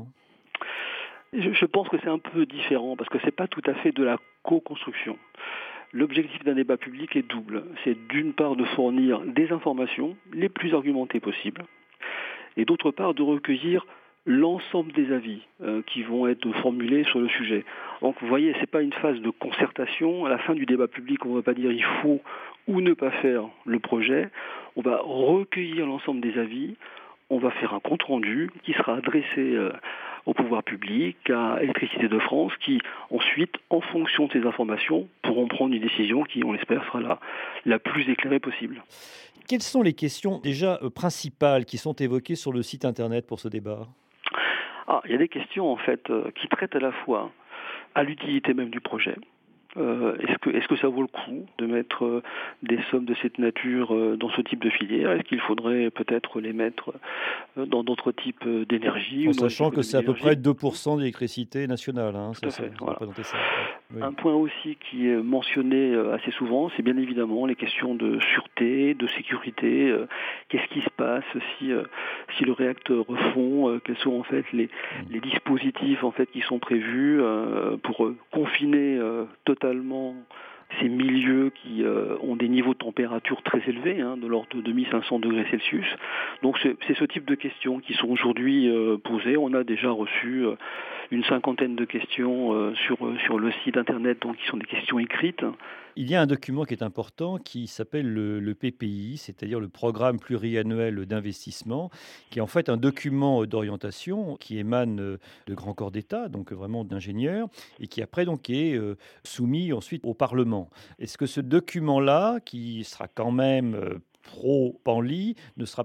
je, je pense que c'est un peu différent parce que c'est pas tout à fait de la co-construction. L'objectif d'un débat public est double. C'est d'une part de fournir des informations les plus argumentées possibles et d'autre part de recueillir l'ensemble des avis euh, qui vont être formulés sur le sujet. Donc vous voyez, ce n'est pas une phase de concertation. À la fin du débat public, on ne va pas dire il faut ou ne pas faire le projet. On va recueillir l'ensemble des avis. On va faire un compte-rendu qui sera adressé euh, au pouvoir public, à Électricité de France, qui ensuite, en fonction de ces informations, pourront prendre une décision qui, on l'espère, sera la, la plus éclairée possible. Quelles sont les questions déjà euh, principales qui sont évoquées sur le site internet pour ce débat ? Ah, il y a des questions en fait euh, qui traitent à la fois à l'utilité même du projet. Euh, est-ce que, est-ce que ça vaut le coup de mettre euh, des sommes de cette nature euh, dans ce type de filière ? Est-ce qu'il faudrait peut-être les mettre euh, dans d'autres types euh, d'énergie ? En sachant que c'est à peu près deux pour cent d'électricité nationale. Hein, Tout à ça, fait, ça, voilà. ça ça. Oui. Un point aussi qui est mentionné euh, assez souvent, c'est bien évidemment les questions de sûreté, de sécurité. Euh, qu'est-ce qui se passe si, euh, si le réacteur refond ? euh, Quels sont en fait les, les dispositifs en fait qui sont prévus euh, pour euh, confiner euh, totalement ces milieux qui euh, ont des niveaux de température très élevés, hein, de l'ordre de deux mille cinq cents degrés Celsius. Donc c'est, c'est ce type de questions qui sont aujourd'hui euh, posées. On a déjà reçu euh, une cinquantaine de questions euh, sur, sur le site internet, donc qui sont des questions écrites. Il y a un document qui est important qui s'appelle le, le P P I, c'est-à-dire le Programme pluriannuel d'investissement, qui est en fait un document d'orientation qui émane de grands corps d'État, donc vraiment d'ingénieurs, et qui après donc est euh, soumis ensuite au Parlement. Est-ce que ce document-là, qui sera quand même euh, pro-Penly, ne sera pas plus important que euh, ce qui ressortira d'un débat public ?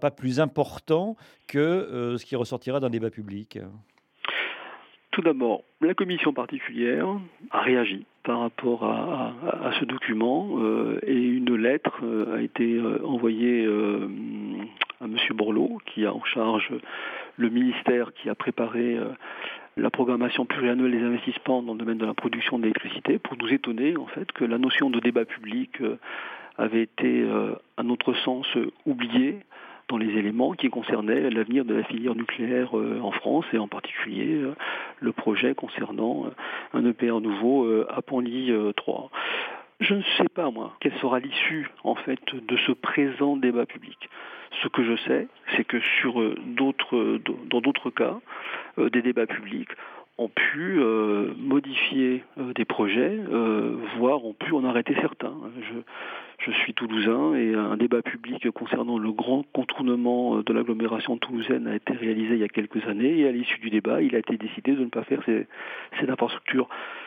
Tout d'abord, la commission particulière a réagi par rapport à, à, à ce document euh, et une lettre euh, a été euh, envoyée euh, à M. Borloo, qui a en charge le ministère qui a préparé euh, la programmation pluriannuelle des investissements dans le domaine de la production d'électricité, pour nous étonner en fait que la notion de débat public euh, avait été, euh, à notre sens, oubliée dans les éléments qui concernaient l'avenir de la filière nucléaire euh, en France et en particulier euh, le projet concernant euh, un E P R nouveau euh, à Penly euh, trois. Je ne sais pas, moi, quelle sera l'issue, en fait, de ce présent débat public. Ce que je sais, c'est que sur euh, d'autres, euh, dans d'autres cas, euh, des débats publics ont pu euh, modifier euh, des projets, euh, voire ont pu en arrêter certains. Je, je suis toulousain et un débat public concernant le grand contournement de l'agglomération toulousaine a été réalisé il y a quelques années et à l'issue du débat, il a été décidé de ne pas faire ces, ces infrastructures.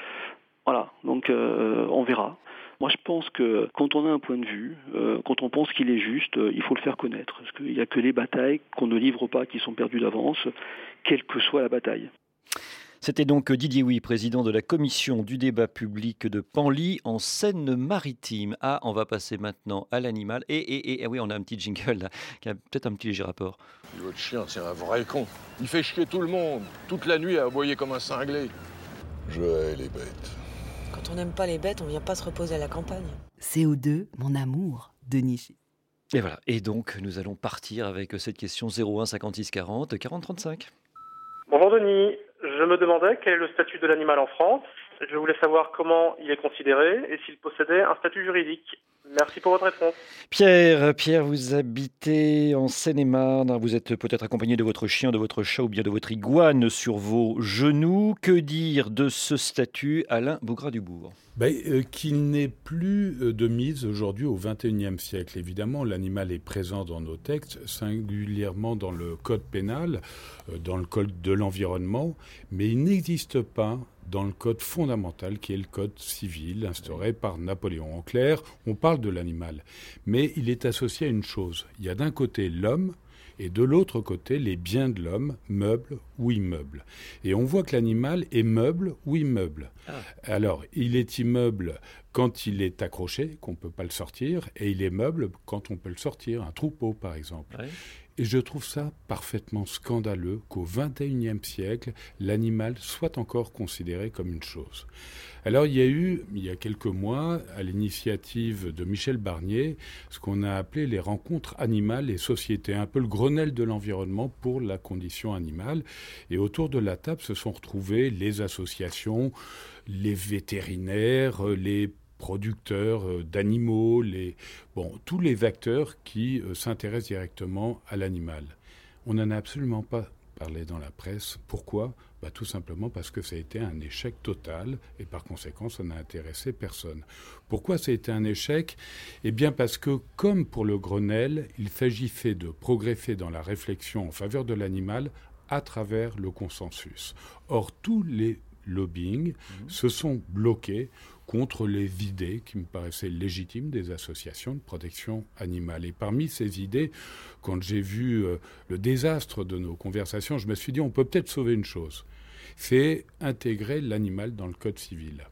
Voilà, donc euh, on verra. Moi, je pense que quand on a un point de vue, euh, quand on pense qu'il est juste, euh, il faut le faire connaître. Parce qu'il n'y a que les batailles qu'on ne livre pas qui sont perdues d'avance, quelle que soit la bataille. C'était donc Didier Huy, président de la commission du débat public de Penly en Seine-Maritime. Ah, on va passer maintenant à l'animal. Et, et, et, et oui, on a un petit jingle là, qui a peut-être un petit léger rapport. Votre chien, c'est un vrai con. Il fait chier tout le monde, toute la nuit à aboyer comme un cinglé. Je hais les bêtes. Quand on n'aime pas les bêtes, on vient pas se reposer à la campagne. C O deux, mon amour, Denis. Et voilà. Et donc, nous allons partir avec cette question zéro un cinquante-six quarante quarante trente-cinq. Bonjour Denis. Je me demandais quel est le statut de l'animal en France. Je voulais savoir comment il est considéré et s'il possédait un statut juridique. Merci pour votre réponse. Pierre, Pierre, vous habitez en Seine-et-Marne. Vous êtes peut-être accompagné de votre chien, de votre chat ou bien de votre iguane sur vos genoux. Que dire de ce statut, Alain Bougradubourg ? Ben, euh, qu'il n'est plus euh, de mise aujourd'hui au vingt et unième siècle. Évidemment, l'animal est présent dans nos textes, singulièrement dans le code pénal, euh, dans le code de l'environnement, mais il n'existe pas dans le code fondamental qui est le code civil instauré par Napoléon. En clair, on parle de l'animal, mais il est associé à une chose. Il y a d'un côté l'homme, et de l'autre côté, les biens de l'homme, meubles ou immeubles. Et on voit que l'animal est meuble ou immeuble. Ah. Alors, il est immeuble quand il est accroché, qu'on ne peut pas le sortir, et il est meuble quand on peut le sortir, un troupeau par exemple. Ouais. Et je trouve ça parfaitement scandaleux qu'au vingt et unième siècle, l'animal soit encore considéré comme une chose. Alors il y a eu, il y a quelques mois, à l'initiative de Michel Barnier, ce qu'on a appelé les rencontres animales et sociétés, un peu le Grenelle de l'environnement pour la condition animale. Et autour de la table se sont retrouvés les associations, les vétérinaires, les producteurs d'animaux, les, bon, tous les acteurs qui euh, s'intéressent directement à l'animal. On n'en a absolument pas parlé dans la presse. Pourquoi ? Bah, tout simplement parce que ça a été un échec total et par conséquent, ça n'a intéressé personne. Pourquoi ça a été un échec ? Eh bien parce que, comme pour le Grenelle, il s'agissait de progresser dans la réflexion en faveur de l'animal à travers le consensus. Or, tous les lobbying mmh. se sont bloqués contre les idées qui me paraissaient légitimes des associations de protection animale. Et parmi ces idées, quand j'ai vu euh, le désastre de nos conversations, je me suis dit on peut peut-être sauver une chose, c'est intégrer l'animal dans le code civil.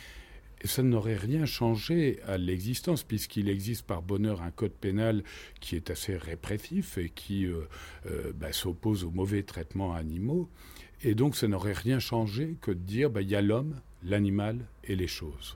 Et ça n'aurait rien changé à l'existence, puisqu'il existe par bonheur un code pénal qui est assez répressif et qui euh, euh, bah, s'oppose aux mauvais traitements animaux. Et donc, ça n'aurait rien changé que de dire bah, y a l'homme, l'animal et les choses.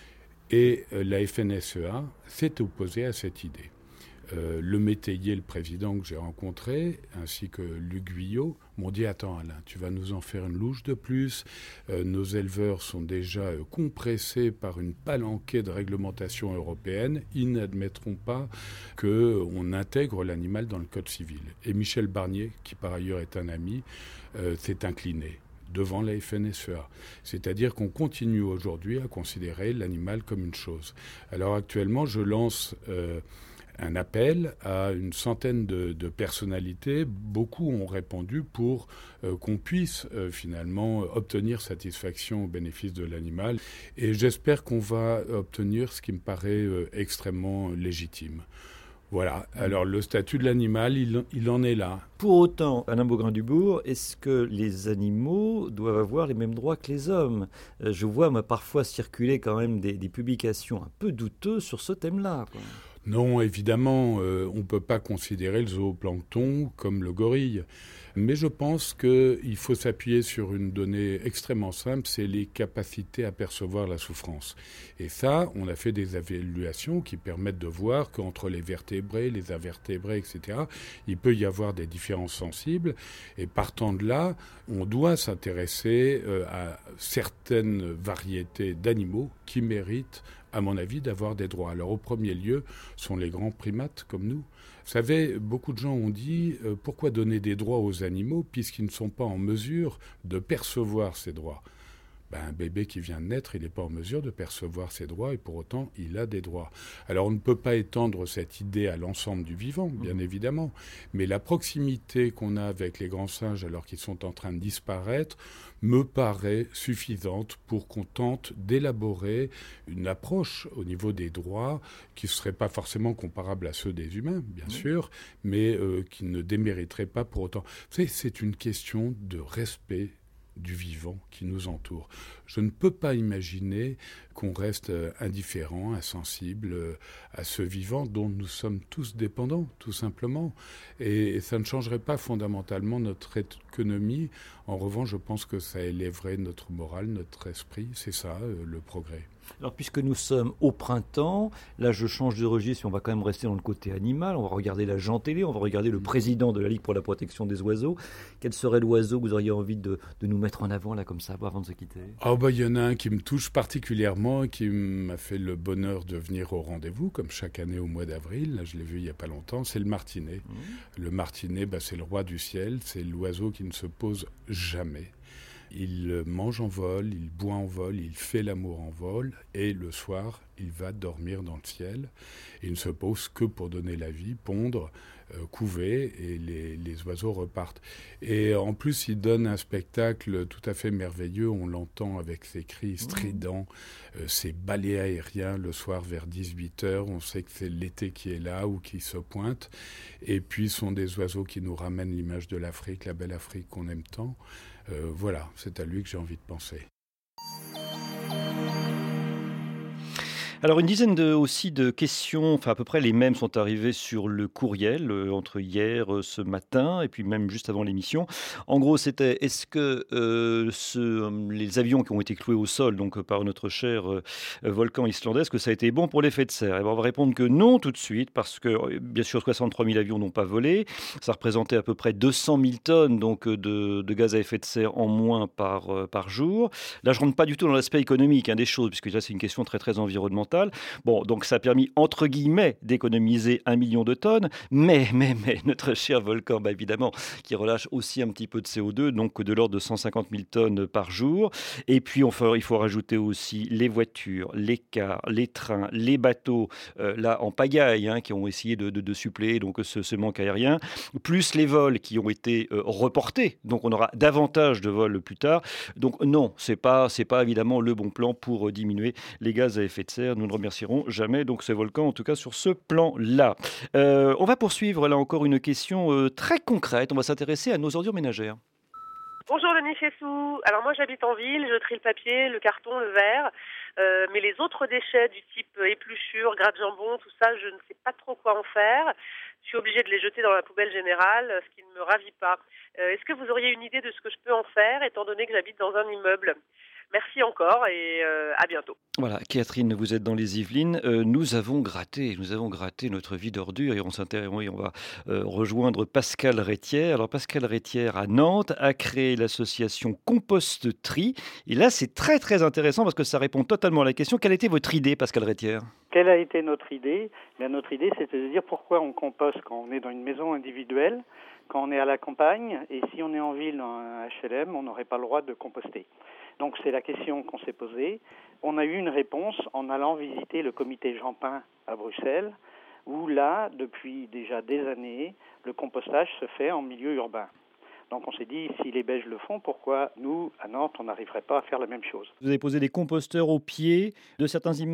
Et euh, la F N S E A s'est opposée à cette idée. Euh, le Métayer, le président que j'ai rencontré, ainsi que Luc Guyot, m'ont dit « Attends Alain, tu vas nous en faire une louche de plus. Euh, nos éleveurs sont déjà euh, compressés par une palanquée de réglementations européennes. Ils n'admettront pas qu'on intègre l'animal dans le code civil. » Et Michel Barnier, qui par ailleurs est un ami, euh, s'est incliné devant la F N S E A. C'est-à-dire qu'on continue aujourd'hui à considérer l'animal comme une chose. Alors actuellement, je lance... Euh, un appel à une centaine de, de personnalités. Beaucoup ont répondu pour euh, qu'on puisse euh, finalement obtenir satisfaction au bénéfice de l'animal. Et j'espère qu'on va obtenir ce qui me paraît euh, extrêmement légitime. Voilà, alors le statut de l'animal, il, il en est là. Pour autant, Alain Beaugrain-Dubourg, est-ce que les animaux doivent avoir les mêmes droits que les hommes ? euh, Je vois moi, parfois circuler quand même des, des publications un peu douteuses sur ce thème-là, quoi. Non, évidemment, euh, on ne peut pas considérer le zooplancton comme le gorille. Mais je pense qu'il faut s'appuyer sur une donnée extrêmement simple, c'est les capacités à percevoir la souffrance. Et ça, on a fait des évaluations qui permettent de voir qu'entre les vertébrés, les invertébrés, et cetera, il peut y avoir des différences sensibles. Et partant de là, on doit s'intéresser euh, à certaines variétés d'animaux qui méritent, à mon avis, d'avoir des droits. Alors, au premier lieu, sont les grands primates comme nous. Vous savez, beaucoup de gens ont dit euh, pourquoi donner des droits aux animaux puisqu'ils ne sont pas en mesure de percevoir ces droits. Ben, un bébé qui vient de naître, il n'est pas en mesure de percevoir ses droits et pour autant, il a des droits. Alors, on ne peut pas étendre cette idée à l'ensemble du vivant, bien mmh. évidemment, mais la proximité qu'on a avec les grands singes alors qu'ils sont en train de disparaître me paraît suffisante pour qu'on tente d'élaborer une approche au niveau des droits qui ne serait pas forcément comparable à ceux des humains, bien mmh. sûr, mais euh, qui ne démériterait pas pour autant. Vous savez, c'est une question de respect du vivant qui nous entoure. Je ne peux pas imaginer qu'on reste indifférent, insensible à ce vivant dont nous sommes tous dépendants, tout simplement. Et ça ne changerait pas fondamentalement notre économie. En revanche, je pense que ça élèverait notre morale, notre esprit. C'est ça, le progrès. Alors, puisque nous sommes au printemps, là je change de registre, mais on va quand même rester dans le côté animal. On va regarder la Jean-Télé, on va regarder le président de la Ligue pour la protection des oiseaux. Quel serait l'oiseau que vous auriez envie de, de nous mettre en avant, là, comme ça, avant de se quitter ? Ah, bah, il y en a un qui me touche particulièrement, qui m'a fait le bonheur de venir au rendez-vous, comme chaque année au mois d'avril. Là, je l'ai vu il n'y a pas longtemps, c'est le martinet. Mmh. Le martinet, bah, c'est le roi du ciel, c'est l'oiseau qui ne se pose jamais. Il mange en vol, il boit en vol, il fait l'amour en vol, et le soir, il va dormir dans le ciel. Il ne se pose que pour donner la vie, pondre, euh, couver, et les, les oiseaux repartent. Et en plus, il donne un spectacle tout à fait merveilleux. On l'entend avec ses cris stridents, euh, ses balais aériens le soir vers dix-huit heures. On sait que c'est l'été qui est là ou qui se pointe. Et puis, ce sont des oiseaux qui nous ramènent l'image de l'Afrique, la belle Afrique qu'on aime tant. Euh, voilà, c'est à lui que j'ai envie de penser. Alors une dizaine de, aussi de questions, enfin à peu près les mêmes sont arrivées sur le courriel euh, entre hier, euh, ce matin et puis même juste avant l'émission. En gros c'était est-ce que euh, ce, les avions qui ont été cloués au sol donc euh, par notre cher euh, volcan islandais, est-ce que ça a été bon pour l'effet de serre ? Et ben, on va répondre que non tout de suite parce que euh, bien sûr soixante-trois mille avions n'ont pas volé, ça représentait à peu près deux cent mille tonnes donc, de, de gaz à effet de serre en moins par, euh, par jour. Là je ne rentre pas du tout dans l'aspect économique hein, des choses puisque là c'est une question très très environnementale. Bon, donc ça a permis, entre guillemets, d'économiser un million de tonnes, mais, mais, mais, notre cher volcan, bah, évidemment, qui relâche aussi un petit peu de C O deux, donc de l'ordre de cent cinquante mille tonnes par jour. Et puis, on faut, il faut rajouter aussi les voitures, les cars, les trains, les bateaux, euh, là, en pagaille, hein, qui ont essayé de, de, de suppléer donc, ce, ce manque aérien, plus les vols qui ont été euh, reportés. Donc, on aura davantage de vols plus tard. Donc, non, ce n'est pas, c'est pas évidemment le bon plan pour euh, diminuer les gaz à effet de serre. Nous ne remercierons jamais donc ce volcan, en tout cas sur ce plan-là. Euh, on va poursuivre là encore une question euh, très concrète. On va s'intéresser à nos ordures ménagères. Bonjour Denis Chessou. Alors moi j'habite en ville, je trie le papier, le carton, le verre, euh, mais les autres déchets du type épluchure, gratte jambon, tout ça, je ne sais pas trop quoi en faire. Je suis obligée de les jeter dans la poubelle générale, ce qui ne me ravit pas. Euh, est-ce que vous auriez une idée de ce que je peux en faire, étant donné que j'habite dans un immeuble ? Merci encore et euh, à bientôt. Voilà, Catherine, vous êtes dans les Yvelines. Euh, nous avons gratté, nous avons gratté notre vie d'ordure et on s'intéresse, oui, on va euh, rejoindre Pascal Rétière. Alors Pascal Rétière à Nantes a créé l'association Compost Tri. Et là, c'est très très intéressant parce que ça répond totalement à la question. Quelle était votre idée, Pascal Rétière ? Quelle a été notre idée ? Bien, notre idée, c'était de dire pourquoi on composte quand on est dans une maison individuelle, quand on est à la campagne, et si on est en ville, dans un H L M, on n'aurait pas le droit de composter. Donc c'est la question qu'on s'est posée. On a eu une réponse en allant visiter le comité Jean Pin à Bruxelles, où là, depuis déjà des années, le compostage se fait en milieu urbain. Donc on s'est dit, si les Belges le font, pourquoi nous, à Nantes, on n'arriverait pas à faire la même chose ? Vous avez posé des composteurs au pied de certains immeubles ?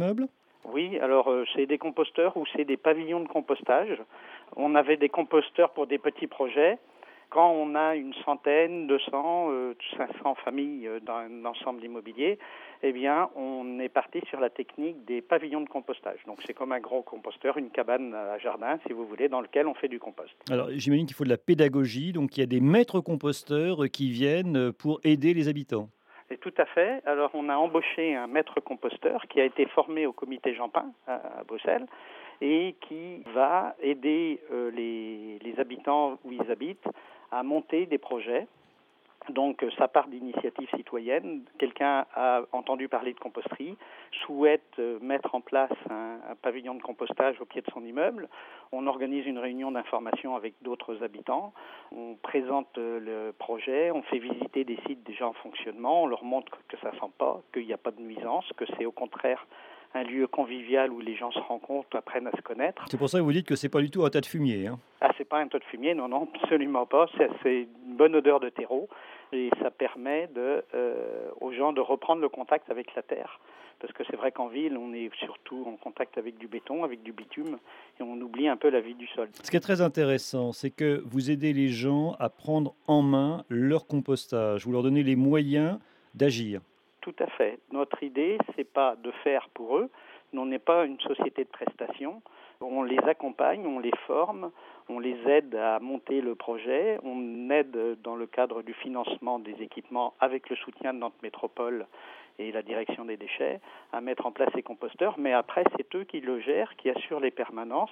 Oui, alors euh, c'est des composteurs ou c'est des pavillons de compostage. On avait des composteurs pour des petits projets. Quand on a une centaine, deux cents, euh, cinq cents familles euh, dans l'ensemble immobilier, eh bien, on est parti sur la technique des pavillons de compostage. Donc, c'est comme un gros composteur, une cabane à jardin, si vous voulez, dans lequel on fait du compost. Alors, j'imagine qu'il faut de la pédagogie, donc il y a des maîtres composteurs qui viennent pour aider les habitants. Et tout à fait. Alors, on a embauché un maître composteur qui a été formé au comité Jean-Pin à, à Bruxelles et qui va aider euh, les, les habitants où ils habitent à monter des projets. Donc, ça part d'initiatives citoyennes. Quelqu'un a entendu parler de composterie, souhaite euh, mettre en place un, un pavillon de compostage au pied de son immeuble. On organise une réunion d'information avec d'autres habitants. On présente euh, le projet, on fait visiter des sites déjà en fonctionnement, on leur montre que ça ne sent pas, qu'il n'y a pas de nuisance, que c'est au contraire un lieu convivial où les gens se rencontrent, apprennent à se connaître. C'est pour ça que vous dites que c'est pas du tout un tas de fumier. Hein. Ah, c'est pas un tas de fumier, non, non, absolument pas. C'est, c'est une bonne odeur de terreau et ça permet de, euh, aux gens de reprendre le contact avec la terre. Parce que c'est vrai qu'en ville, on est surtout en contact avec du béton, avec du bitume, et on oublie un peu la vie du sol. Ce qui est très intéressant, c'est que vous aidez les gens à prendre en main leur compostage. Vous leur donnez les moyens d'agir. Tout à fait. Notre idée, c'est pas de faire pour eux. Nous, on n'est pas une société de prestations. On les accompagne, on les forme, on les aide à monter le projet. On aide dans le cadre du financement des équipements avec le soutien de Nantes Métropole et la direction des déchets à mettre en place ces composteurs. Mais après, c'est eux qui le gèrent, qui assurent les permanences,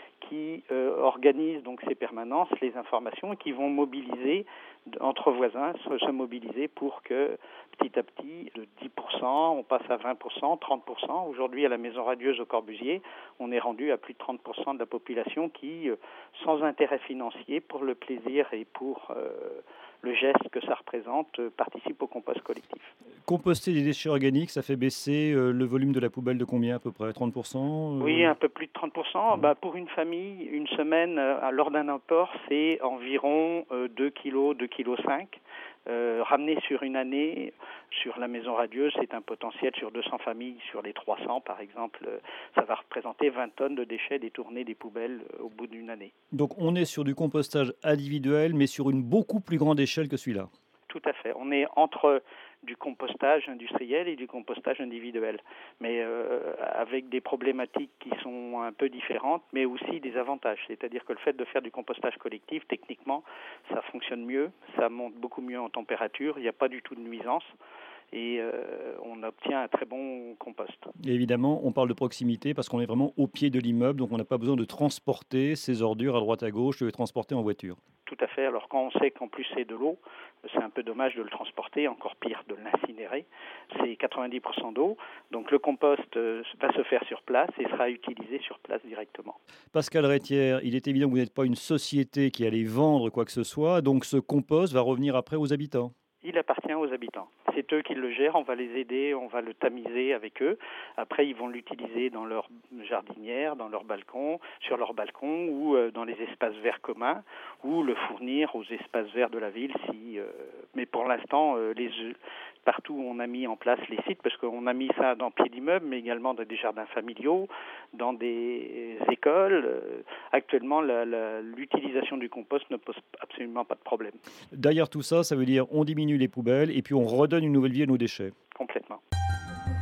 qui euh, organisent donc ces permanences, les informations, et qui vont mobiliser entre voisins, se, se mobiliser pour que petit à petit, de dix pour cent, on passe à vingt pour cent, trente pour cent. Aujourd'hui, à la Maison Radieuse au Corbusier, on est rendu à plus de trente pour cent de la population qui, euh, sans intérêt financier, pour le plaisir et pour euh, le geste que ça représente, euh, participe au compost collectif. Composter des déchets organiques, ça fait baisser euh, le volume de la poubelle de combien à peu près ? trente pour cent euh... Oui, un peu plus de trente pour cent. Mmh. Bah, pour une famille, une semaine, euh, lors d'un import, c'est environ euh, deux kilos, deux virgule cinq kilos. Euh, ramené sur une année, sur la Maison Radieuse, c'est un potentiel sur deux cents familles, sur les trois cents par exemple, euh, ça va représenter vingt tonnes de déchets détournés des poubelles euh, au bout d'une année. Donc on est sur du compostage individuel, mais sur une beaucoup plus grande échelle que celui-là. Tout à fait. On est entre du compostage industriel et du compostage individuel, mais euh, avec des problématiques qui sont un peu différentes, mais aussi des avantages. C'est-à-dire que le fait de faire du compostage collectif, techniquement, ça fonctionne mieux, ça monte beaucoup mieux en température, il n'y a pas du tout de nuisance. Et euh, on obtient un très bon compost. Et évidemment, on parle de proximité parce qu'on est vraiment au pied de l'immeuble, donc on n'a pas besoin de transporter ces ordures à droite à gauche, de les transporter en voiture. Tout à fait. Alors quand on sait qu'en plus c'est de l'eau, c'est un peu dommage de le transporter, encore pire de l'incinérer. C'est quatre-vingt-dix pour cent d'eau, donc le compost va se faire sur place et sera utilisé sur place directement. Pascal Rétière, il est évident que vous n'êtes pas une société qui allait vendre quoi que ce soit, donc ce compost va revenir après aux habitants. Il appartient aux habitants. C'est eux qui le gèrent, on va les aider, on va le tamiser avec eux. Après, ils vont l'utiliser dans leur jardinière, dans leur balcon, sur leur balcon ou euh, dans les espaces verts communs, ou le fournir aux espaces verts de la ville. Si, euh, mais pour l'instant, euh, les, partout où on a mis en place les sites, parce qu'on a mis ça dans pied d'immeuble, mais également dans des jardins familiaux, dans des écoles. Euh, actuellement, la, la, l'utilisation du compost ne pose absolument pas de problème. Derrière tout ça, ça veut dire on diminue les poubelles et puis on redonne une nouvelle vie à nos déchets. Complètement.